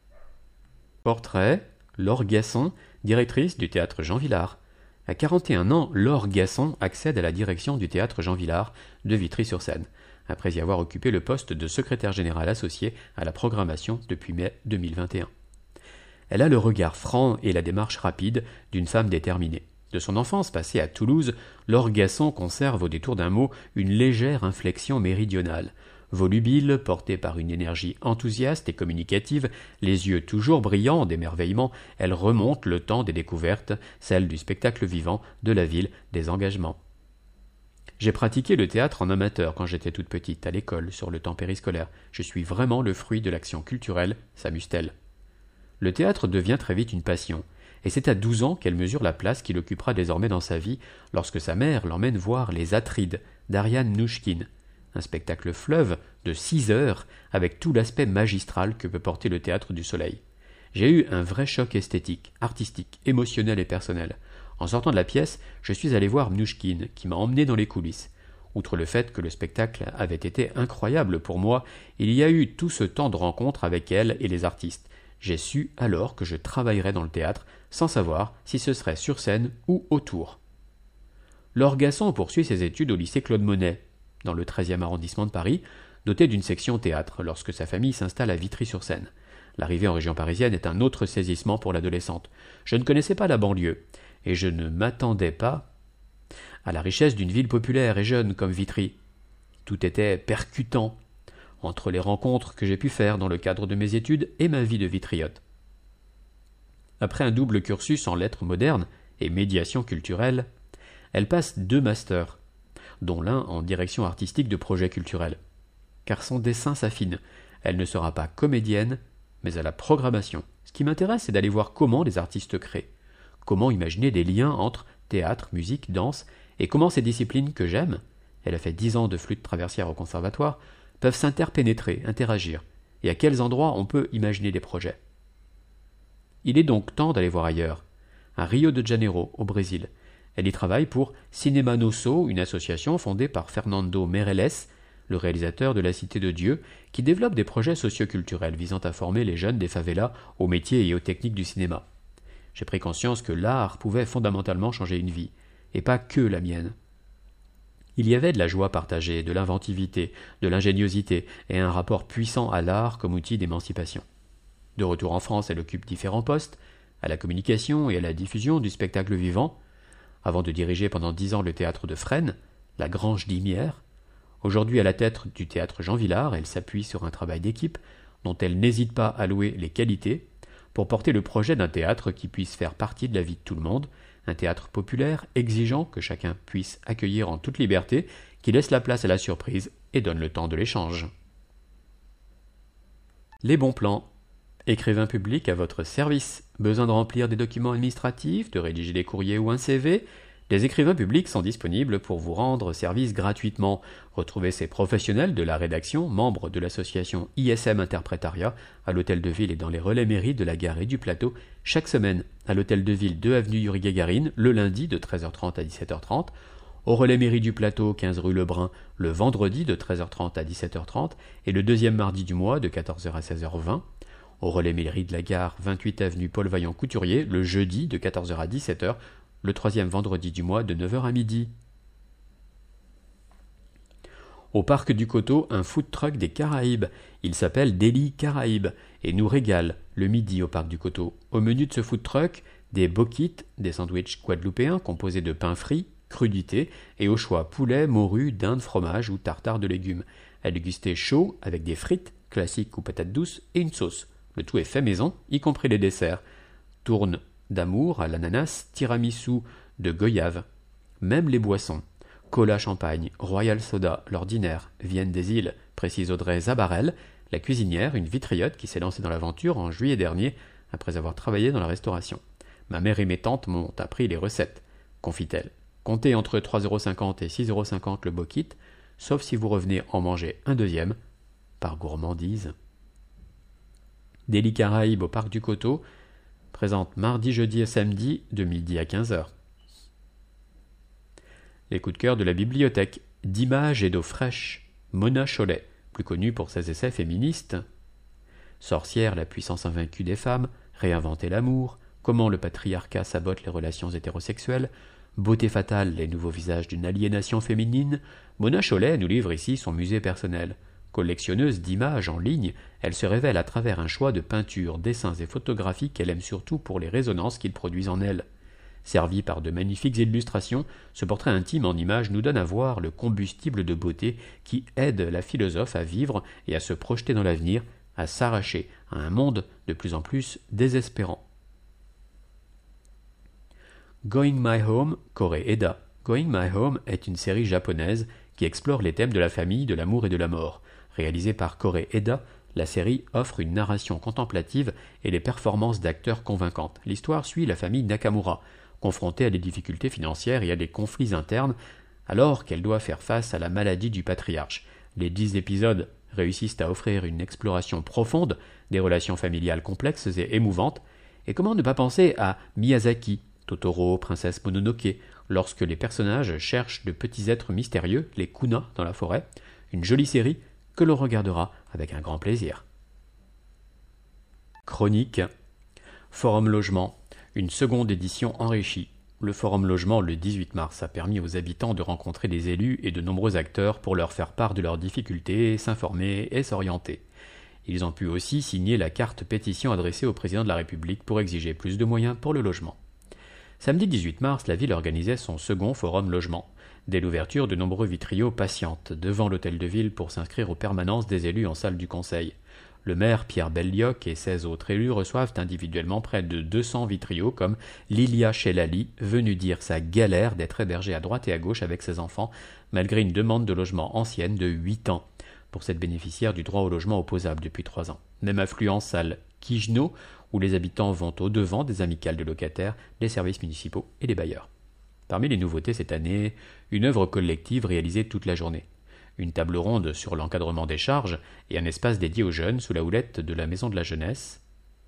Portrait, Laure Gasson, directrice du théâtre Jean Vilar. À 41 ans, Laure Gasson accède à la direction du théâtre Jean Vilar de Vitry-sur-Seine, après y avoir occupé le poste de secrétaire général associé à la programmation depuis mai 2021. Elle a le regard franc et la démarche rapide d'une femme déterminée. De son enfance passée à Toulouse, Laure Gasson conserve au détour d'un mot une légère inflexion méridionale. Volubile, portée par une énergie enthousiaste et communicative, les yeux toujours brillants d'émerveillement, elle remonte le temps des découvertes, celle du spectacle vivant, de la ville, des engagements. J'ai pratiqué le théâtre en amateur quand j'étais toute petite, à l'école, sur le temps périscolaire. Je suis vraiment le fruit de l'action culturelle, s'amuse-t-elle. Le théâtre devient très vite une passion, et c'est à 12 ans qu'elle mesure la place qu'il occupera désormais dans sa vie, lorsque sa mère l'emmène voir Les Atrides d'Ariane Nouchkine, un spectacle fleuve de 6 heures avec tout l'aspect magistral que peut porter le théâtre du Soleil. J'ai eu un vrai choc esthétique, artistique, émotionnel et personnel. En sortant de la pièce, je suis allé voir Mnouchkine, qui m'a emmené dans les coulisses. Outre le fait que le spectacle avait été incroyable pour moi, il y a eu tout ce temps de rencontre avec elle et les artistes. J'ai su alors que je travaillerais dans le théâtre, sans savoir si ce serait sur scène ou autour. Laure Gasson poursuit ses études au lycée Claude Monet, dans le 13e arrondissement de Paris, doté d'une section théâtre, lorsque sa famille s'installe à Vitry-sur-Seine. L'arrivée en région parisienne est un autre saisissement pour l'adolescente. Je ne connaissais pas la banlieue, et je ne m'attendais pas à la richesse d'une ville populaire et jeune comme Vitry. Tout était percutant, entre les rencontres que j'ai pu faire dans le cadre de mes études et ma vie de vitriote. Après un double cursus en lettres modernes et médiation culturelle, elle passe 2 masters, dont l'un en direction artistique de projets culturels. Car son dessin s'affine. Elle ne sera pas comédienne, mais à la programmation. Ce qui m'intéresse, c'est d'aller voir comment les artistes créent. Comment imaginer des liens entre théâtre, musique, danse, et comment ces disciplines que j'aime, elle a fait 10 ans de flûte traversière au conservatoire, peuvent s'interpénétrer, interagir, et à quels endroits on peut imaginer des projets. Il est donc temps d'aller voir ailleurs, à Rio de Janeiro, au Brésil. Elle y travaille pour Cinema Nosso, une association fondée par Fernando Meirelles, le réalisateur de La Cité de Dieu, qui développe des projets socioculturels visant à former les jeunes des favelas aux métiers et aux techniques du cinéma. J'ai pris conscience que l'art pouvait fondamentalement changer une vie, et pas que la mienne. Il y avait de la joie partagée, de l'inventivité, de l'ingéniosité, et un rapport puissant à l'art comme outil d'émancipation. De retour en France, elle occupe différents postes, à la communication et à la diffusion du spectacle vivant, avant de diriger pendant 10 ans le théâtre de Fresnes, la Grange d'Imières. Aujourd'hui à la tête du théâtre Jean Vilar, elle s'appuie sur un travail d'équipe dont elle n'hésite pas à louer les qualités pour porter le projet d'un théâtre qui puisse faire partie de la vie de tout le monde, un théâtre populaire, exigeant que chacun puisse accueillir en toute liberté, qui laisse la place à la surprise et donne le temps de l'échange. Les bons plans. Écrivain public à votre service. Besoin de remplir des documents administratifs, de rédiger des courriers ou un CV? Les écrivains publics sont disponibles pour vous rendre service gratuitement. Retrouvez ces professionnels de la rédaction, membres de l'association ISM Interprétariat, à l'Hôtel de Ville et dans les relais mairie de la gare et du plateau, chaque semaine à l'Hôtel de Ville 2 avenue Yuri-Gagarine, le lundi de 13h30 à 17h30, au relais mairie du plateau 15 rue Lebrun, le vendredi de 13h30 à 17h30 et le deuxième mardi du mois de 14h à 16h20, au relais mairie de la gare 28 avenue Paul Vaillant-Couturier, le jeudi de 14h à 17h, le troisième vendredi du mois de 9h à midi. Au parc du Coteau, un food truck des Caraïbes. Il s'appelle Deli Caraïbes et nous régale le midi au parc du Coteau. Au menu de ce food truck, des boquites, des sandwichs guadeloupéens composés de pain frit, crudité et au choix poulet, morue, dinde, fromage ou tartare de légumes. à déguster chaud avec des frites, classiques ou patates douces, et une sauce. Le tout est fait maison, y compris les desserts. Tourne d'amour à l'ananas, tiramisu de goyave. Même les boissons. Cola champagne, royal soda, l'ordinaire, viennent des îles, précise Audrey Zabarel, la cuisinière, une vitriote qui s'est lancée dans l'aventure en juillet dernier après avoir travaillé dans la restauration. Ma mère et mes tantes m'ont appris les recettes, confie-t-elle. Comptez entre 3,50 € et 6,50 € le bokit, sauf si vous revenez en manger un deuxième, par gourmandise. Délit Caraïbes au Parc du Coteau présente mardi, jeudi et samedi de midi à 15h. Les coups de cœur de la bibliothèque, d'images et d'eau fraîche. Mona Chollet, plus connue pour ses essais féministes. Sorcière, la puissance invaincue des femmes, réinventer l'amour, comment le patriarcat sabote les relations hétérosexuelles, beauté fatale, les nouveaux visages d'une aliénation féminine. Mona Chollet nous livre ici son musée personnel. Collectionneuse d'images en ligne, elle se révèle à travers un choix de peintures, dessins et photographies qu'elle aime surtout pour les résonances qu'ils produisent en elle. Servi par de magnifiques illustrations, ce portrait intime en images nous donne à voir le combustible de beauté qui aide la philosophe à vivre et à se projeter dans l'avenir, à s'arracher à un monde de plus en plus désespérant. Going My Home, Kore Eda. Going My Home est une série japonaise qui explore les thèmes de la famille, de l'amour et de la mort. Réalisée par Kore Eda, la série offre une narration contemplative et les performances d'acteurs convaincantes. L'histoire suit la famille Nakamura, confrontée à des difficultés financières et à des conflits internes, alors qu'elle doit faire face à la maladie du patriarche. Les 10 épisodes réussissent à offrir une exploration profonde des relations familiales complexes et émouvantes. Et comment ne pas penser à Miyazaki, Totoro, Princesse Mononoke, lorsque les personnages cherchent de petits êtres mystérieux, les Kuna, dans la forêt. Une jolie série que l'on regardera avec un grand plaisir. Chronique. Forum Logement. Une seconde édition enrichie. Le Forum Logement, le 18 mars, a permis aux habitants de rencontrer des élus et de nombreux acteurs pour leur faire part de leurs difficultés, s'informer et s'orienter. Ils ont pu aussi signer la carte pétition adressée au président de la République pour exiger plus de moyens pour le logement. Samedi 18 mars, la ville organisait son second Forum Logement. Dès l'ouverture, de nombreux vitriaux patientent devant l'hôtel de ville pour s'inscrire aux permanences des élus en salle du conseil. Le maire Pierre Bellioc et 16 autres élus reçoivent individuellement près de 200 vitriaux comme Lilia Chelali, venue dire sa galère d'être hébergée à droite et à gauche avec ses enfants, malgré une demande de logement ancienne de 8 ans, pour cette bénéficiaire du droit au logement opposable depuis 3 ans. Même affluence salle Kijno, où les habitants vont au-devant des amicales de locataires, des services municipaux et des bailleurs. Parmi les nouveautés cette année, une œuvre collective réalisée toute la journée. Une table ronde sur l'encadrement des charges et un espace dédié aux jeunes sous la houlette de la Maison de la Jeunesse,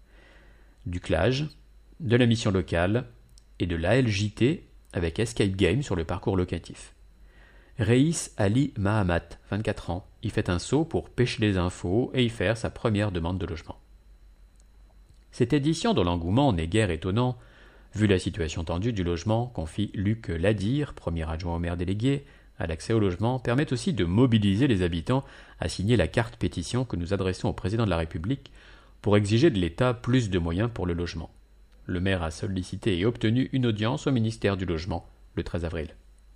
du CLAGE, de la mission locale et de l'ALJT avec Escape Game sur le parcours locatif. Reis Ali Mahamat, 24 ans, y fait un saut pour pêcher les infos et y faire sa première demande de logement. Cette édition dont l'engouement n'est guère étonnant, vu la situation tendue du logement, confie Luc Ladir, premier adjoint au maire délégué, à l'accès au logement, permet aussi de mobiliser les habitants à signer la carte pétition que nous adressons au président de la République pour exiger de l'État plus de moyens pour le logement. Le maire a sollicité et obtenu une audience au ministère du Logement le 13 avril.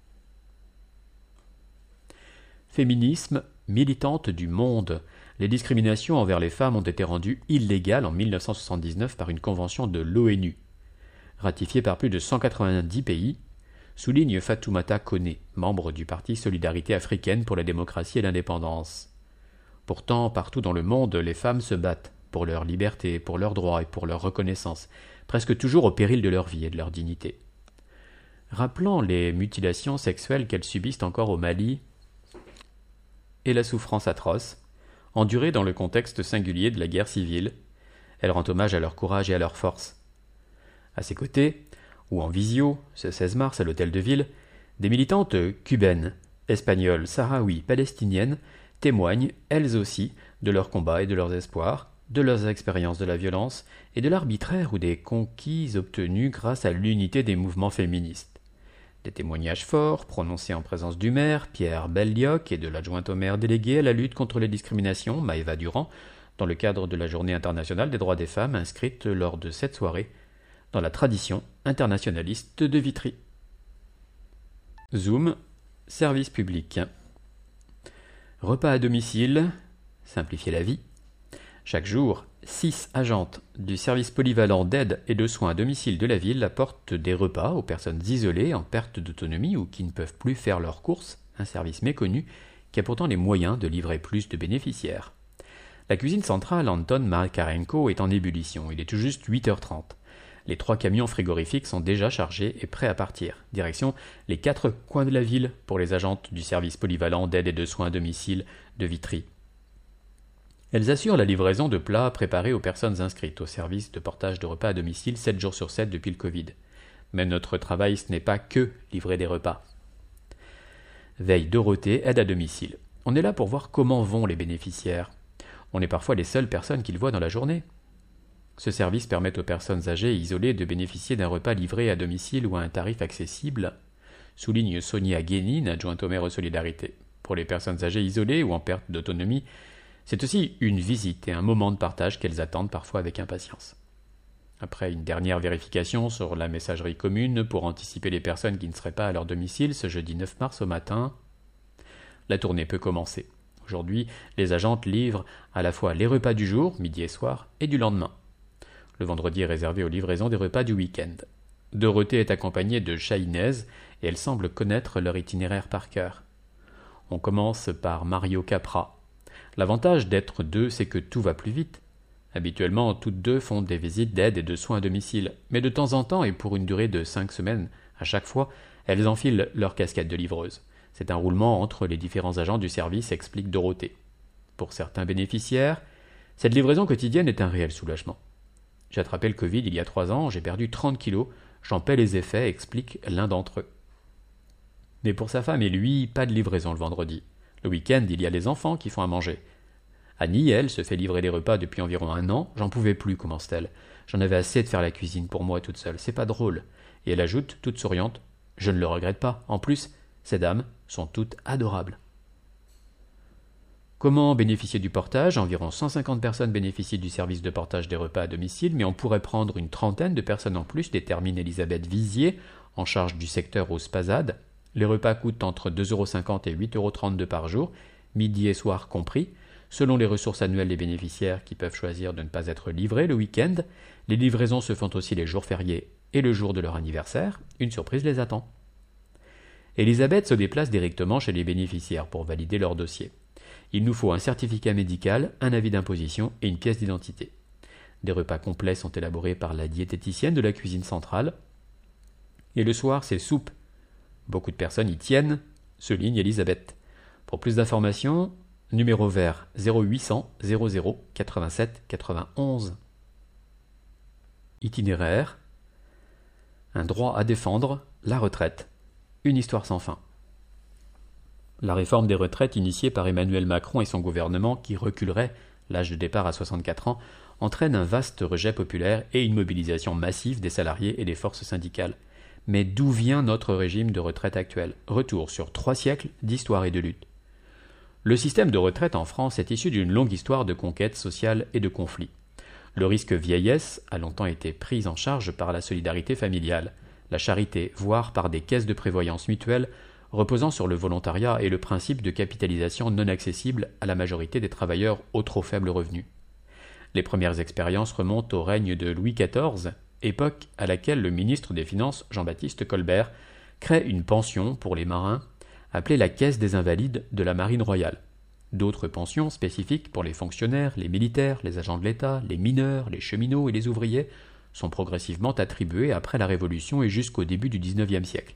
Féminisme, militante du monde. Les discriminations envers les femmes ont été rendues illégales en 1979 par une convention de l'ONU. Ratifiée par plus de 190 pays, souligne Fatoumata Koné, membre du Parti Solidarité africaine pour la démocratie et l'indépendance. Pourtant, partout dans le monde, les femmes se battent pour leur liberté, pour leurs droits et pour leur reconnaissance, presque toujours au péril de leur vie et de leur dignité. Rappelant les mutilations sexuelles qu'elles subissent encore au Mali et la souffrance atroce, endurée dans le contexte singulier de la guerre civile, elle rend hommage à leur courage et à leur force. À ses côtés, ou en visio, ce 16 mars à l'hôtel de ville, des militantes cubaines, espagnoles, sahraouis, palestiniennes témoignent, elles aussi, de leurs combats et de leurs espoirs, de leurs expériences de la violence et de l'arbitraire ou des conquis obtenus grâce à l'unité des mouvements féministes. Des témoignages forts, prononcés en présence du maire, Pierre Bellioc, et de l'adjointe au maire délégué à la lutte contre les discriminations, Maëva Durand, dans le cadre de la Journée internationale des droits des femmes inscrite lors de cette soirée, dans la tradition internationaliste de Vitry. Zoom, service public. Repas à domicile, simplifier la vie. Chaque jour, 6 agentes du service polyvalent d'aide et de soins à domicile de la ville apportent des repas aux personnes isolées en perte d'autonomie ou qui ne peuvent plus faire leurs courses, un service méconnu qui a pourtant les moyens de livrer plus de bénéficiaires. La cuisine centrale Anton Makarenko est en ébullition, il est tout juste 8h30. Les 3 camions frigorifiques sont déjà chargés et prêts à partir. Direction les 4 coins de la ville pour les agentes du service polyvalent d'aide et de soins à domicile de Vitry. Elles assurent la livraison de plats préparés aux personnes inscrites au service de portage de repas à domicile 7 jours sur 7 depuis le Covid. Mais notre travail, ce n'est pas que livrer des repas. Veille Dorothée, aide à domicile. On est là pour voir comment vont les bénéficiaires. On est parfois les seules personnes qu'ils voient dans la journée. Ce service permet aux personnes âgées et isolées de bénéficier d'un repas livré à domicile ou à un tarif accessible, souligne Sonia Guénine, adjointe au maire aux Solidarités. Pour les personnes âgées isolées ou en perte d'autonomie, c'est aussi une visite et un moment de partage qu'elles attendent parfois avec impatience. Après une dernière vérification sur la messagerie commune pour anticiper les personnes qui ne seraient pas à leur domicile ce jeudi 9 mars au matin, la tournée peut commencer. Aujourd'hui, les agentes livrent à la fois les repas du jour, midi et soir, et du lendemain. Le vendredi est réservé aux livraisons des repas du week-end. Dorothée est accompagnée de Chahinaises et elle semble connaître leur itinéraire par cœur. On commence par Mario Capra. L'avantage d'être 2, c'est que tout va plus vite. Habituellement, toutes 2 font des visites d'aide et de soins à domicile, mais de temps en temps et pour une durée de 5 semaines à chaque fois, elles enfilent leur casquette de livreuse. C'est un roulement entre les différents agents du service, explique Dorothée. Pour certains bénéficiaires, cette livraison quotidienne est un réel soulagement. J'ai attrapé le Covid il y a 3 ans, j'ai perdu 30 kilos, j'en paie les effets, explique l'un d'entre eux. Mais pour sa femme et lui, pas de livraison le vendredi. Le week-end, il y a les enfants qui font à manger. Annie, elle, se fait livrer les repas depuis environ 1 an, j'en pouvais plus, commence-t-elle. J'en avais assez de faire la cuisine pour moi toute seule, c'est pas drôle. Et elle ajoute, toute souriante, je ne le regrette pas. En plus, ces dames sont toutes adorables. Comment bénéficier du portage? Environ 150 personnes bénéficient du service de portage des repas à domicile, mais on pourrait prendre une trentaine de personnes en plus, détermine Elisabeth Vizier, en charge du secteur au Spasade. Les repas coûtent entre 2,50 € et 8,32 € par jour, midi et soir compris. Selon les ressources annuelles des bénéficiaires qui peuvent choisir de ne pas être livrés le week-end, les livraisons se font aussi les jours fériés et le jour de leur anniversaire. Une surprise les attend. Elisabeth se déplace directement chez les bénéficiaires pour valider leur dossier. Il nous faut un certificat médical, un avis d'imposition et une pièce d'identité. Des repas complets sont élaborés par la diététicienne de la cuisine centrale. Et le soir, c'est soupe. Beaucoup de personnes y tiennent, souligne Elisabeth. Pour plus d'informations, numéro vert 0800 00 87 91. Itinéraire. Un droit à défendre, la retraite. Une histoire sans fin. La réforme des retraites initiée par Emmanuel Macron et son gouvernement, qui reculerait l'âge de départ à 64 ans, entraîne un vaste rejet populaire et une mobilisation massive des salariés et des forces syndicales. Mais d'où vient notre régime de retraite actuel? Retour sur 3 siècles d'histoire et de lutte. Le système de retraite en France est issu d'une longue histoire de conquêtes sociales et de conflits. Le risque vieillesse a longtemps été pris en charge par la solidarité familiale, la charité, voire par des caisses de prévoyance mutuelle reposant sur le volontariat et le principe de capitalisation non accessible à la majorité des travailleurs aux trop faibles revenus. Les premières expériences remontent au règne de Louis XIV, époque à laquelle le ministre des Finances, Jean-Baptiste Colbert, crée une pension pour les marins, appelée la Caisse des Invalides de la Marine royale. D'autres pensions spécifiques pour les fonctionnaires, les militaires, les agents de l'État, les mineurs, les cheminots et les ouvriers sont progressivement attribuées après la Révolution et jusqu'au début du XIXe siècle.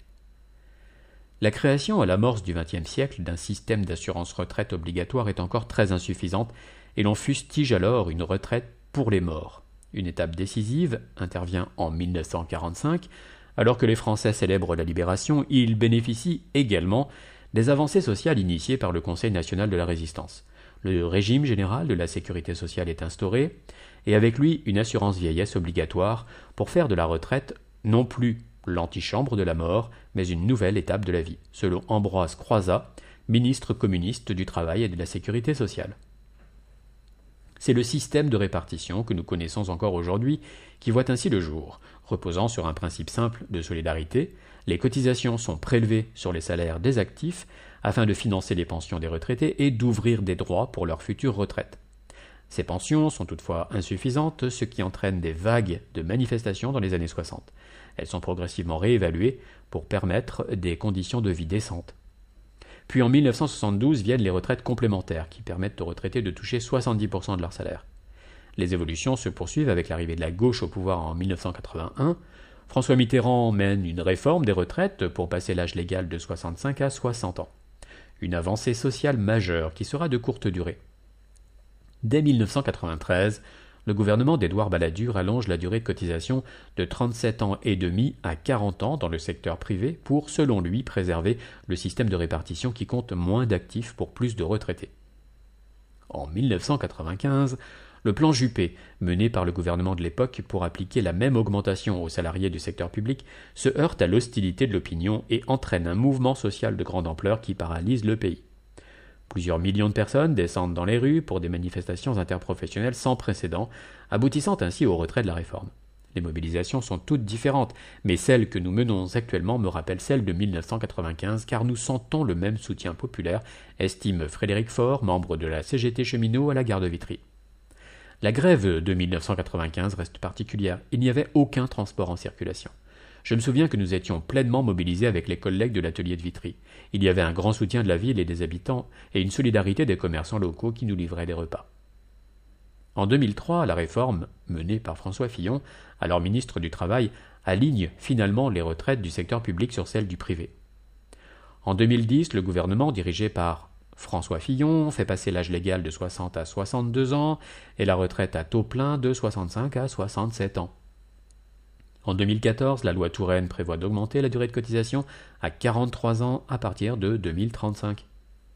La création à l'amorce du XXe siècle d'un système d'assurance retraite obligatoire est encore très insuffisante et l'on fustige alors une retraite pour les morts. Une étape décisive intervient en 1945. Alors que les Français célèbrent la libération, ils bénéficient également des avancées sociales initiées par le Conseil national de la Résistance. Le régime général de la sécurité sociale est instauré, et avec lui une assurance vieillesse obligatoire pour faire de la retraite non plus l'antichambre de la mort, mais une nouvelle étape de la vie, selon Ambroise Croizat, ministre communiste du Travail et de la Sécurité sociale. C'est le système de répartition que nous connaissons encore aujourd'hui qui voit ainsi le jour. Reposant sur un principe simple de solidarité, les cotisations sont prélevées sur les salaires des actifs afin de financer les pensions des retraités et d'ouvrir des droits pour leur future retraite. Ces pensions sont toutefois insuffisantes, ce qui entraîne des vagues de manifestations dans les années 60. Elles sont progressivement réévaluées pour permettre des conditions de vie décentes. Puis en 1972 viennent les retraites complémentaires qui permettent aux retraités de toucher 70% de leur salaire. Les évolutions se poursuivent avec l'arrivée de la gauche au pouvoir en 1981. François Mitterrand mène une réforme des retraites pour passer l'âge légal de 65 à 60 ans. Une avancée sociale majeure qui sera de courte durée. Dès 1993, le gouvernement d'Édouard Balladur allonge la durée de cotisation de 37 ans et demi à 40 ans dans le secteur privé pour, selon lui, préserver le système de répartition qui compte moins d'actifs pour plus de retraités. En 1995, le plan Juppé, mené par le gouvernement de l'époque pour appliquer la même augmentation aux salariés du secteur public, se heurte à l'hostilité de l'opinion et entraîne un mouvement social de grande ampleur qui paralyse le pays. Plusieurs millions de personnes descendent dans les rues pour des manifestations interprofessionnelles sans précédent, aboutissant ainsi au retrait de la réforme. Les mobilisations sont toutes différentes, mais celle que nous menons actuellement me rappelle celle de 1995 car nous sentons le même soutien populaire, estime Frédéric Faure, membre de la CGT cheminot à la gare de Vitry. La grève de 1995 reste particulière, il n'y avait aucun transport en circulation. Je me souviens que nous étions pleinement mobilisés avec les collègues de l'atelier de Vitry. Il y avait un grand soutien de la ville et des habitants et une solidarité des commerçants locaux qui nous livraient des repas. En 2003, la réforme, menée par François Fillon, alors ministre du Travail, aligne finalement les retraites du secteur public sur celles du privé. En 2010, le gouvernement, dirigé par François Fillon, fait passer l'âge légal de 60 à 62 ans et la retraite à taux plein de 65 à 67 ans. En 2014, la loi Touraine prévoit d'augmenter la durée de cotisation à 43 ans à partir de 2035.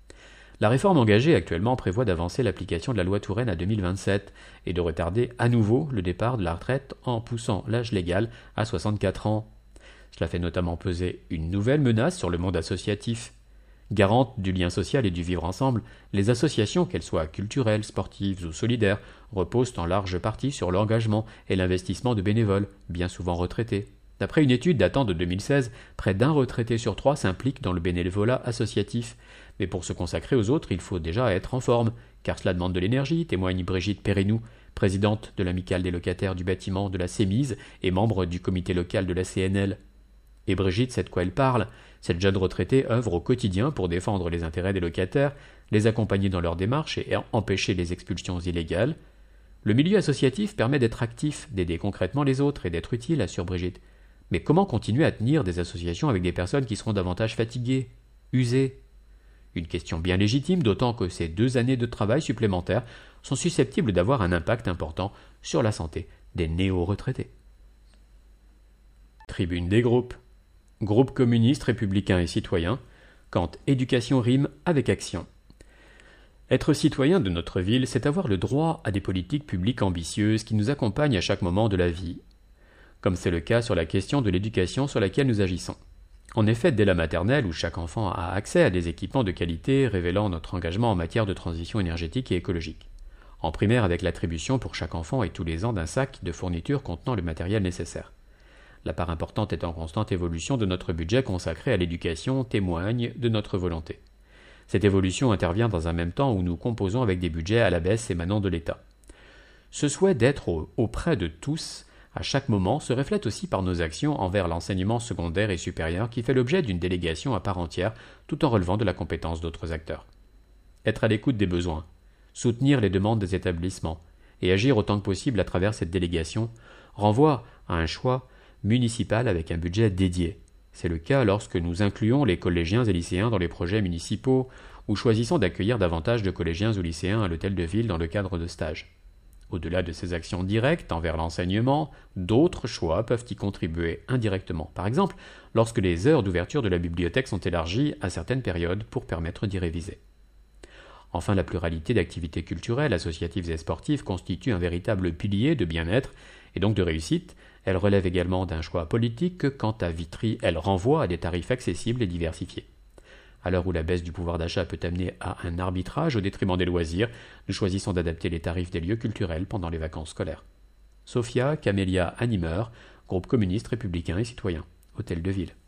La réforme engagée actuellement prévoit d'avancer l'application de la loi Touraine à 2027 et de retarder à nouveau le départ de la retraite en poussant l'âge légal à 64 ans. Cela fait notamment peser une nouvelle menace sur le monde associatif. Garantes du lien social et du vivre ensemble, les associations, qu'elles soient culturelles, sportives ou solidaires, reposent en large partie sur l'engagement et l'investissement de bénévoles, bien souvent retraités. D'après une étude datant de 2016, près d'un retraité sur 3 s'implique dans le bénévolat associatif. Mais pour se consacrer aux autres, il faut déjà être en forme, car cela demande de l'énergie, témoigne Brigitte Perrinou, présidente de l'amicale des locataires du bâtiment de la CEMISE et membre du comité local de la CNL. Et Brigitte sait de quoi elle parle. Cette jeune retraitée œuvre au quotidien pour défendre les intérêts des locataires, les accompagner dans leurs démarches et empêcher les expulsions illégales. Le milieu associatif permet d'être actif, d'aider concrètement les autres et d'être utile, assure Brigitte. Mais comment continuer à tenir des associations avec des personnes qui seront davantage fatiguées, usées ? Une question bien légitime, d'autant que ces 2 années de travail supplémentaires sont susceptibles d'avoir un impact important sur la santé des néo-retraités. Tribune des groupes. Groupe communiste, républicain et citoyen, quand éducation rime avec action. Être citoyen de notre ville, c'est avoir le droit à des politiques publiques ambitieuses qui nous accompagnent à chaque moment de la vie, comme c'est le cas sur la question de l'éducation sur laquelle nous agissons. En effet, dès la maternelle, où chaque enfant a accès à des équipements de qualité révélant notre engagement en matière de transition énergétique et écologique. En primaire, avec l'attribution pour chaque enfant et tous les ans d'un sac de fournitures contenant le matériel nécessaire. La part importante est en constante évolution de notre budget consacré à l'éducation témoigne de notre volonté. Cette évolution intervient dans un même temps où nous composons avec des budgets à la baisse émanant de l'État. Ce souhait d'être auprès de tous à chaque moment se reflète aussi par nos actions envers l'enseignement secondaire et supérieur qui fait l'objet d'une délégation à part entière tout en relevant de la compétence d'autres acteurs. Être à l'écoute des besoins, soutenir les demandes des établissements et agir autant que possible à travers cette délégation renvoie à un choix municipal avec un budget dédié. C'est le cas lorsque nous incluons les collégiens et lycéens dans les projets municipaux ou choisissons d'accueillir davantage de collégiens ou lycéens à l'hôtel de ville dans le cadre de stages. Au-delà de ces actions directes envers l'enseignement, d'autres choix peuvent y contribuer indirectement. Par exemple, lorsque les heures d'ouverture de la bibliothèque sont élargies à certaines périodes pour permettre d'y réviser. Enfin, la pluralité d'activités culturelles, associatives et sportives constitue un véritable pilier de bien-être et donc de réussite. Elle relève également d'un choix politique que, quant à Vitry, elle renvoie à des tarifs accessibles et diversifiés. À l'heure où la baisse du pouvoir d'achat peut amener à un arbitrage au détriment des loisirs, nous choisissons d'adapter les tarifs des lieux culturels pendant les vacances scolaires. Sophia Camélia Animeur, groupe communiste républicain et citoyen, Hôtel de Ville.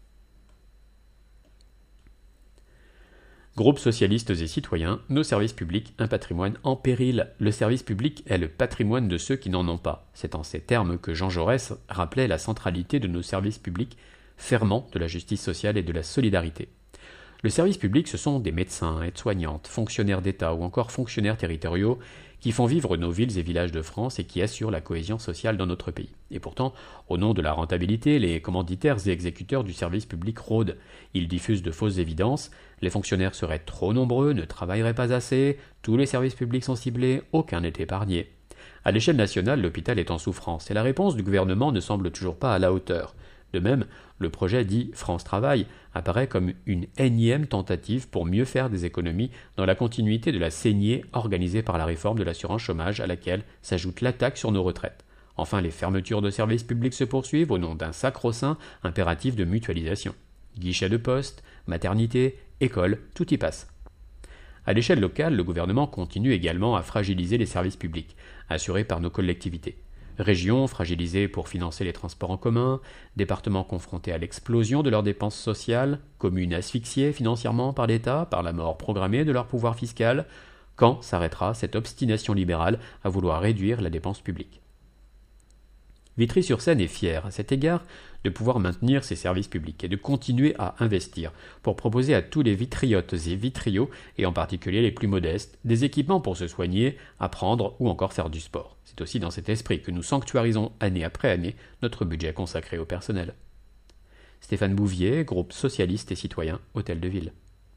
Groupe socialistes et citoyens, nos services publics, un patrimoine en péril. Le service public est le patrimoine de ceux qui n'en ont pas. C'est en ces termes que Jean Jaurès rappelait la centralité de nos services publics, ferment de la justice sociale et de la solidarité. Le service public, ce sont des médecins, aides-soignantes, fonctionnaires d'État ou encore fonctionnaires territoriaux qui font vivre nos villes et villages de France et qui assurent la cohésion sociale dans notre pays. Et pourtant, au nom de la rentabilité, les commanditaires et exécuteurs du service public rôdent. Ils diffusent de fausses évidences, les fonctionnaires seraient trop nombreux, ne travailleraient pas assez, tous les services publics sont ciblés, aucun n'est épargné. À l'échelle nationale, l'hôpital est en souffrance et la réponse du gouvernement ne semble toujours pas à la hauteur. De même, le projet dit France Travail apparaît comme une énième tentative pour mieux faire des économies dans la continuité de la saignée organisée par la réforme de l'assurance chômage à laquelle s'ajoute l'attaque sur nos retraites. Enfin, les fermetures de services publics se poursuivent au nom d'un sacro-saint impératif de mutualisation. Guichets de poste, maternité, école, tout y passe. À l'échelle locale, le gouvernement continue également à fragiliser les services publics, assurés par nos collectivités. Régions fragilisées pour financer les transports en commun, départements confrontés à l'explosion de leurs dépenses sociales, communes asphyxiées financièrement par l'État, par la mort programmée de leur pouvoir fiscal. Quand s'arrêtera cette obstination libérale à vouloir réduire la dépense publique ? Vitry-sur-Seine est fier, à cet égard, de pouvoir maintenir ses services publics et de continuer à investir pour proposer à tous les vitriotes et vitriots, et en particulier les plus modestes, des équipements pour se soigner, apprendre ou encore faire du sport. C'est aussi dans cet esprit que nous sanctuarisons année après année notre budget consacré au personnel. Stéphane Bouvier, groupe socialiste et citoyen, Hôtel de Ville.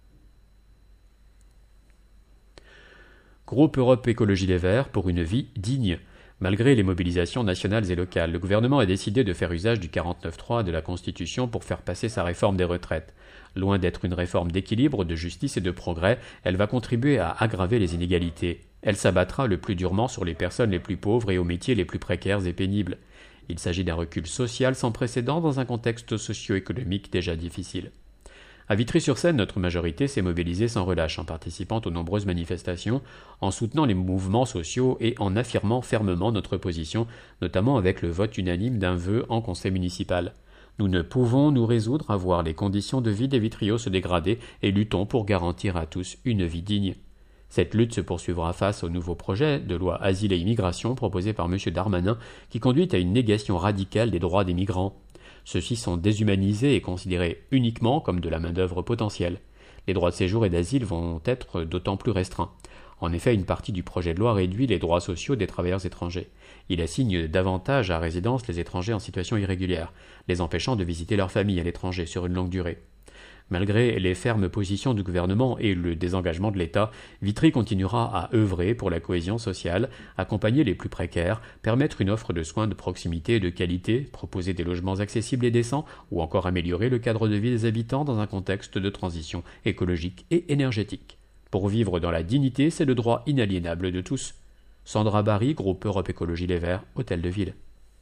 Groupe Europe Écologie Les Verts pour une vie digne. Malgré les mobilisations nationales et locales, le gouvernement a décidé de faire usage du 49.3 de la Constitution pour faire passer sa réforme des retraites. Loin d'être une réforme d'équilibre, de justice et de progrès, elle va contribuer à aggraver les inégalités. Elle s'abattra le plus durement sur les personnes les plus pauvres et aux métiers les plus précaires et pénibles. Il s'agit d'un recul social sans précédent dans un contexte socio-économique déjà difficile. À Vitry-sur-Seine, notre majorité s'est mobilisée sans relâche en participant aux nombreuses manifestations, en soutenant les mouvements sociaux et en affirmant fermement notre position, notamment avec le vote unanime d'un vœu en conseil municipal. Nous ne pouvons nous résoudre à voir les conditions de vie des Vitriots se dégrader et luttons pour garantir à tous une vie digne. Cette lutte se poursuivra face au nouveau projet de loi Asile et Immigration proposé par M. Darmanin qui conduit à une négation radicale des droits des migrants. Ceux-ci sont déshumanisés et considérés uniquement comme de la main-d'œuvre potentielle. Les droits de séjour et d'asile vont être d'autant plus restreints. En effet, une partie du projet de loi réduit les droits sociaux des travailleurs étrangers. Il assigne davantage à résidence les étrangers en situation irrégulière, les empêchant de visiter leur famille à l'étranger sur une longue durée. Malgré les fermes positions du gouvernement et le désengagement de l'État, Vitry continuera à œuvrer pour la cohésion sociale, accompagner les plus précaires, permettre une offre de soins de proximité et de qualité, proposer des logements accessibles et décents, ou encore améliorer le cadre de vie des habitants dans un contexte de transition écologique et énergétique. Pour vivre dans la dignité, c'est le droit inaliénable de tous. Sandra Barry, groupe Europe Écologie Les Verts, Hôtel de Ville.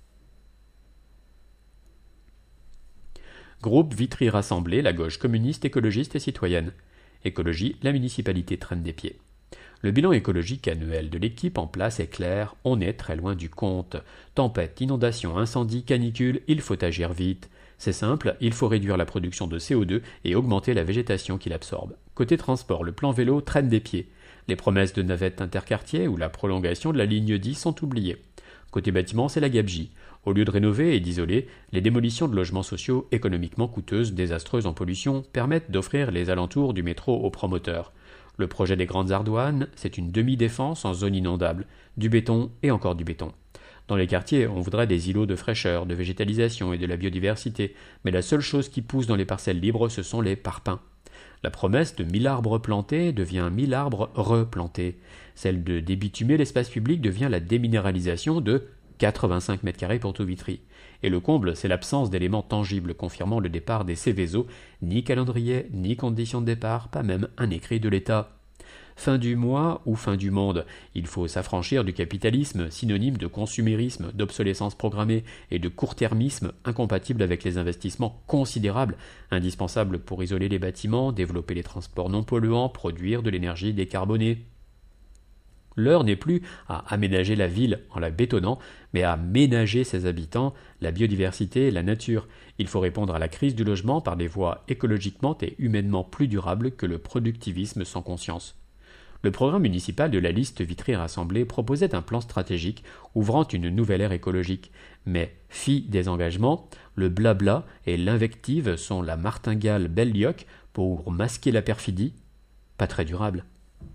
Groupe Vitry rassemblé, la gauche communiste, écologiste et citoyenne. Écologie, la municipalité traîne des pieds. Le bilan écologique annuel de l'équipe en place est clair, on est très loin du compte. Tempête, inondation, incendie, canicule, il faut agir vite. C'est simple, il faut réduire la production de CO2 et augmenter la végétation qui l'absorbe. Côté transport, le plan vélo traîne des pieds. Les promesses de navettes interquartiers ou la prolongation de la ligne 10 sont oubliées. Côté bâtiment, c'est la gabegie. Au lieu de rénover et d'isoler, les démolitions de logements sociaux économiquement coûteuses, désastreuses en pollution, permettent d'offrir les alentours du métro aux promoteurs. Le projet des Grandes Ardoines, c'est une demi-défense en zone inondable, du béton et encore du béton. Dans les quartiers, on voudrait des îlots de fraîcheur, de végétalisation et de la biodiversité, mais la seule chose qui pousse dans les parcelles libres, ce sont les parpaings. La promesse de 1000 arbres plantés devient 1000 arbres replantés. Celle de débitumer l'espace public devient la déminéralisation de 85 mètres carrés pour tout Vitry. Et le comble, c'est l'absence d'éléments tangibles confirmant le départ des Céveso, ni calendrier, ni conditions de départ, pas même un écrit de l'État. Fin du mois ou fin du monde, il faut s'affranchir du capitalisme, synonyme de consumérisme, d'obsolescence programmée et de court-termisme incompatible avec les investissements considérables, indispensables pour isoler les bâtiments, développer les transports non polluants, produire de l'énergie décarbonée. L'heure n'est plus à aménager la ville en la bétonnant, mais à ménager ses habitants, la biodiversité et la nature. Il faut répondre à la crise du logement par des voies écologiquement et humainement plus durables que le productivisme sans conscience. Le programme municipal de la liste Vitry rassemblée proposait un plan stratégique ouvrant une nouvelle ère écologique. Mais, fi des engagements, le blabla et l'invective sont la martingale Belle-Lioc pour masquer la perfidie. Pas très durable.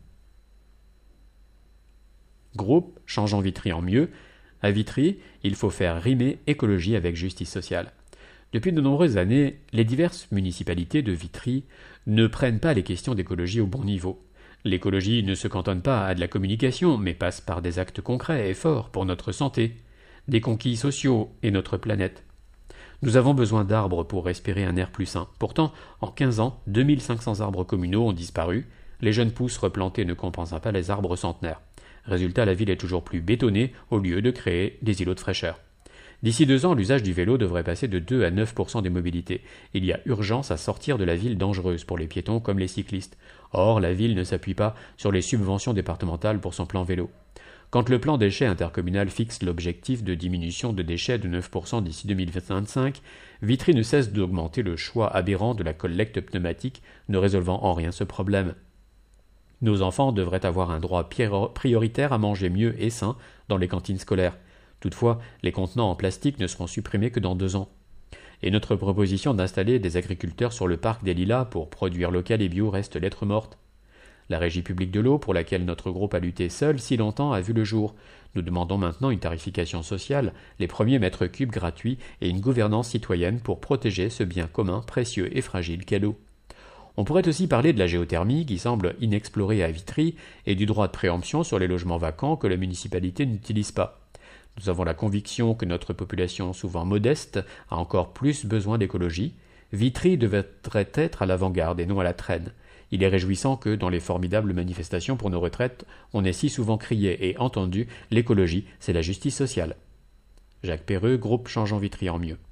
Groupe Changeons Vitry en mieux. À Vitry, il faut faire rimer écologie avec justice sociale. Depuis de nombreuses années, les diverses municipalités de Vitry ne prennent pas les questions d'écologie au bon niveau. L'écologie ne se cantonne pas à de la communication, mais passe par des actes concrets et forts pour notre santé, des conquis sociaux et notre planète. Nous avons besoin d'arbres pour respirer un air plus sain. Pourtant, en 15 ans, 2500 arbres communaux ont disparu. Les jeunes pousses replantées ne compensent pas les arbres centenaires. Résultat, la ville est toujours plus bétonnée au lieu de créer des îlots de fraîcheur. D'ici 2 ans, l'usage du vélo devrait passer de 2 à 9% des mobilités. Il y a urgence à sortir de la ville dangereuse pour les piétons comme les cyclistes. Or, la ville ne s'appuie pas sur les subventions départementales pour son plan vélo. Quand le plan déchets intercommunal fixe l'objectif de diminution de déchets de 9% d'ici 2025, Vitry ne cesse d'augmenter le choix aberrant de la collecte pneumatique, ne résolvant en rien ce problème. Nos enfants devraient avoir un droit prioritaire à manger mieux et sain dans les cantines scolaires. Toutefois, les contenants en plastique ne seront supprimés que dans 2 ans. Et notre proposition d'installer des agriculteurs sur le parc des Lilas pour produire local et bio reste lettre morte. La régie publique de l'eau, pour laquelle notre groupe a lutté seul si longtemps, a vu le jour. Nous demandons maintenant une tarification sociale, les premiers mètres cubes gratuits et une gouvernance citoyenne pour protéger ce bien commun, précieux et fragile qu'est l'eau. On pourrait aussi parler de la géothermie qui semble inexplorée à Vitry et du droit de préemption sur les logements vacants que la municipalité n'utilise pas. Nous avons la conviction que notre population, souvent modeste, a encore plus besoin d'écologie. Vitry devrait être à l'avant-garde et non à la traîne. Il est réjouissant que, dans les formidables manifestations pour nos retraites, on ait si souvent crié et entendu « l'écologie, c'est la justice sociale ». Jacques Perreux, groupe Changeons Vitry en mieux.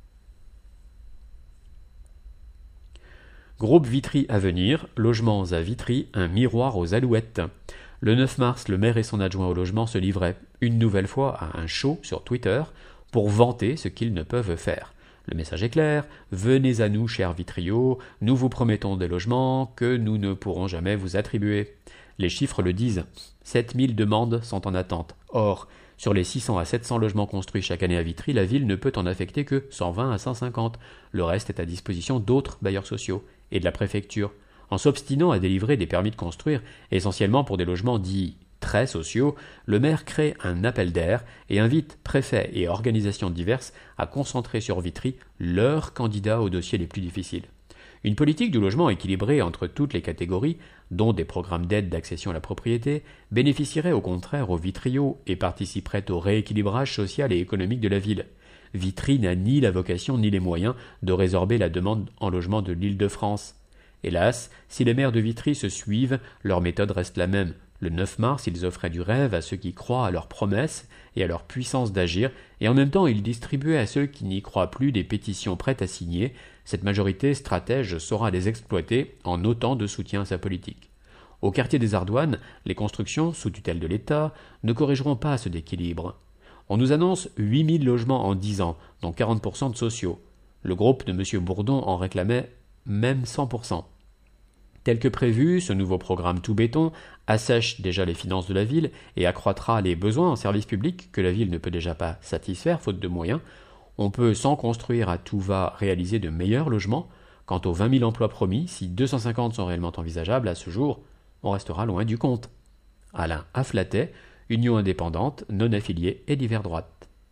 Groupe Vitry Avenir, logements à Vitry, un miroir aux alouettes. Le 9 mars, le maire et son adjoint au logement se livraient une nouvelle fois à un show sur Twitter pour vanter ce qu'ils ne peuvent faire. Le message est clair, venez à nous, chers Vitriots, nous vous promettons des logements que nous ne pourrons jamais vous attribuer. Les chiffres le disent, 7000 demandes sont en attente. Or, sur les 600 à 700 logements construits chaque année à Vitry, la ville ne peut en affecter que 120 à 150. Le reste est à disposition d'autres bailleurs sociaux et de la préfecture. En s'obstinant à délivrer des permis de construire, essentiellement pour des logements dits très sociaux, le maire crée un appel d'air et invite préfets et organisations diverses à concentrer sur Vitry leurs candidats aux dossiers les plus difficiles. Une politique du logement équilibrée entre toutes les catégories, dont des programmes d'aide d'accession à la propriété, bénéficierait au contraire aux Vitriots et participerait au rééquilibrage social et économique de la ville. Vitry n'a ni la vocation ni les moyens de résorber la demande en logement de l'Île-de-France. Hélas, si les maires de Vitry se suivent, leur méthode reste la même. Le 9 mars, ils offraient du rêve à ceux qui croient à leurs promesses et à leur puissance d'agir, et en même temps ils distribuaient à ceux qui n'y croient plus des pétitions prêtes à signer. Cette majorité stratège saura les exploiter en autant de soutien à sa politique. Au quartier des Ardoines, les constructions, sous tutelle de l'État, ne corrigeront pas ce déséquilibre. On nous annonce 8000 logements en 10 ans, dont 40% de sociaux. Le groupe de M. Bourdon en réclamait même 100%. Tel que prévu, ce nouveau programme tout béton assèche déjà les finances de la ville et accroîtra les besoins en services publics que la ville ne peut déjà pas satisfaire faute de moyens. On peut sans construire à tout va réaliser de meilleurs logements. Quant aux 20 000 emplois promis, si 250 sont réellement envisageables à ce jour, on restera loin du compte. Alain Afflatet, Union indépendante, non affiliée et divers droite.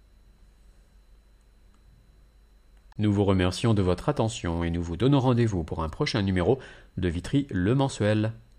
Nous vous remercions de votre attention et nous vous donnons rendez-vous pour un prochain numéro de Vitry le mensuel.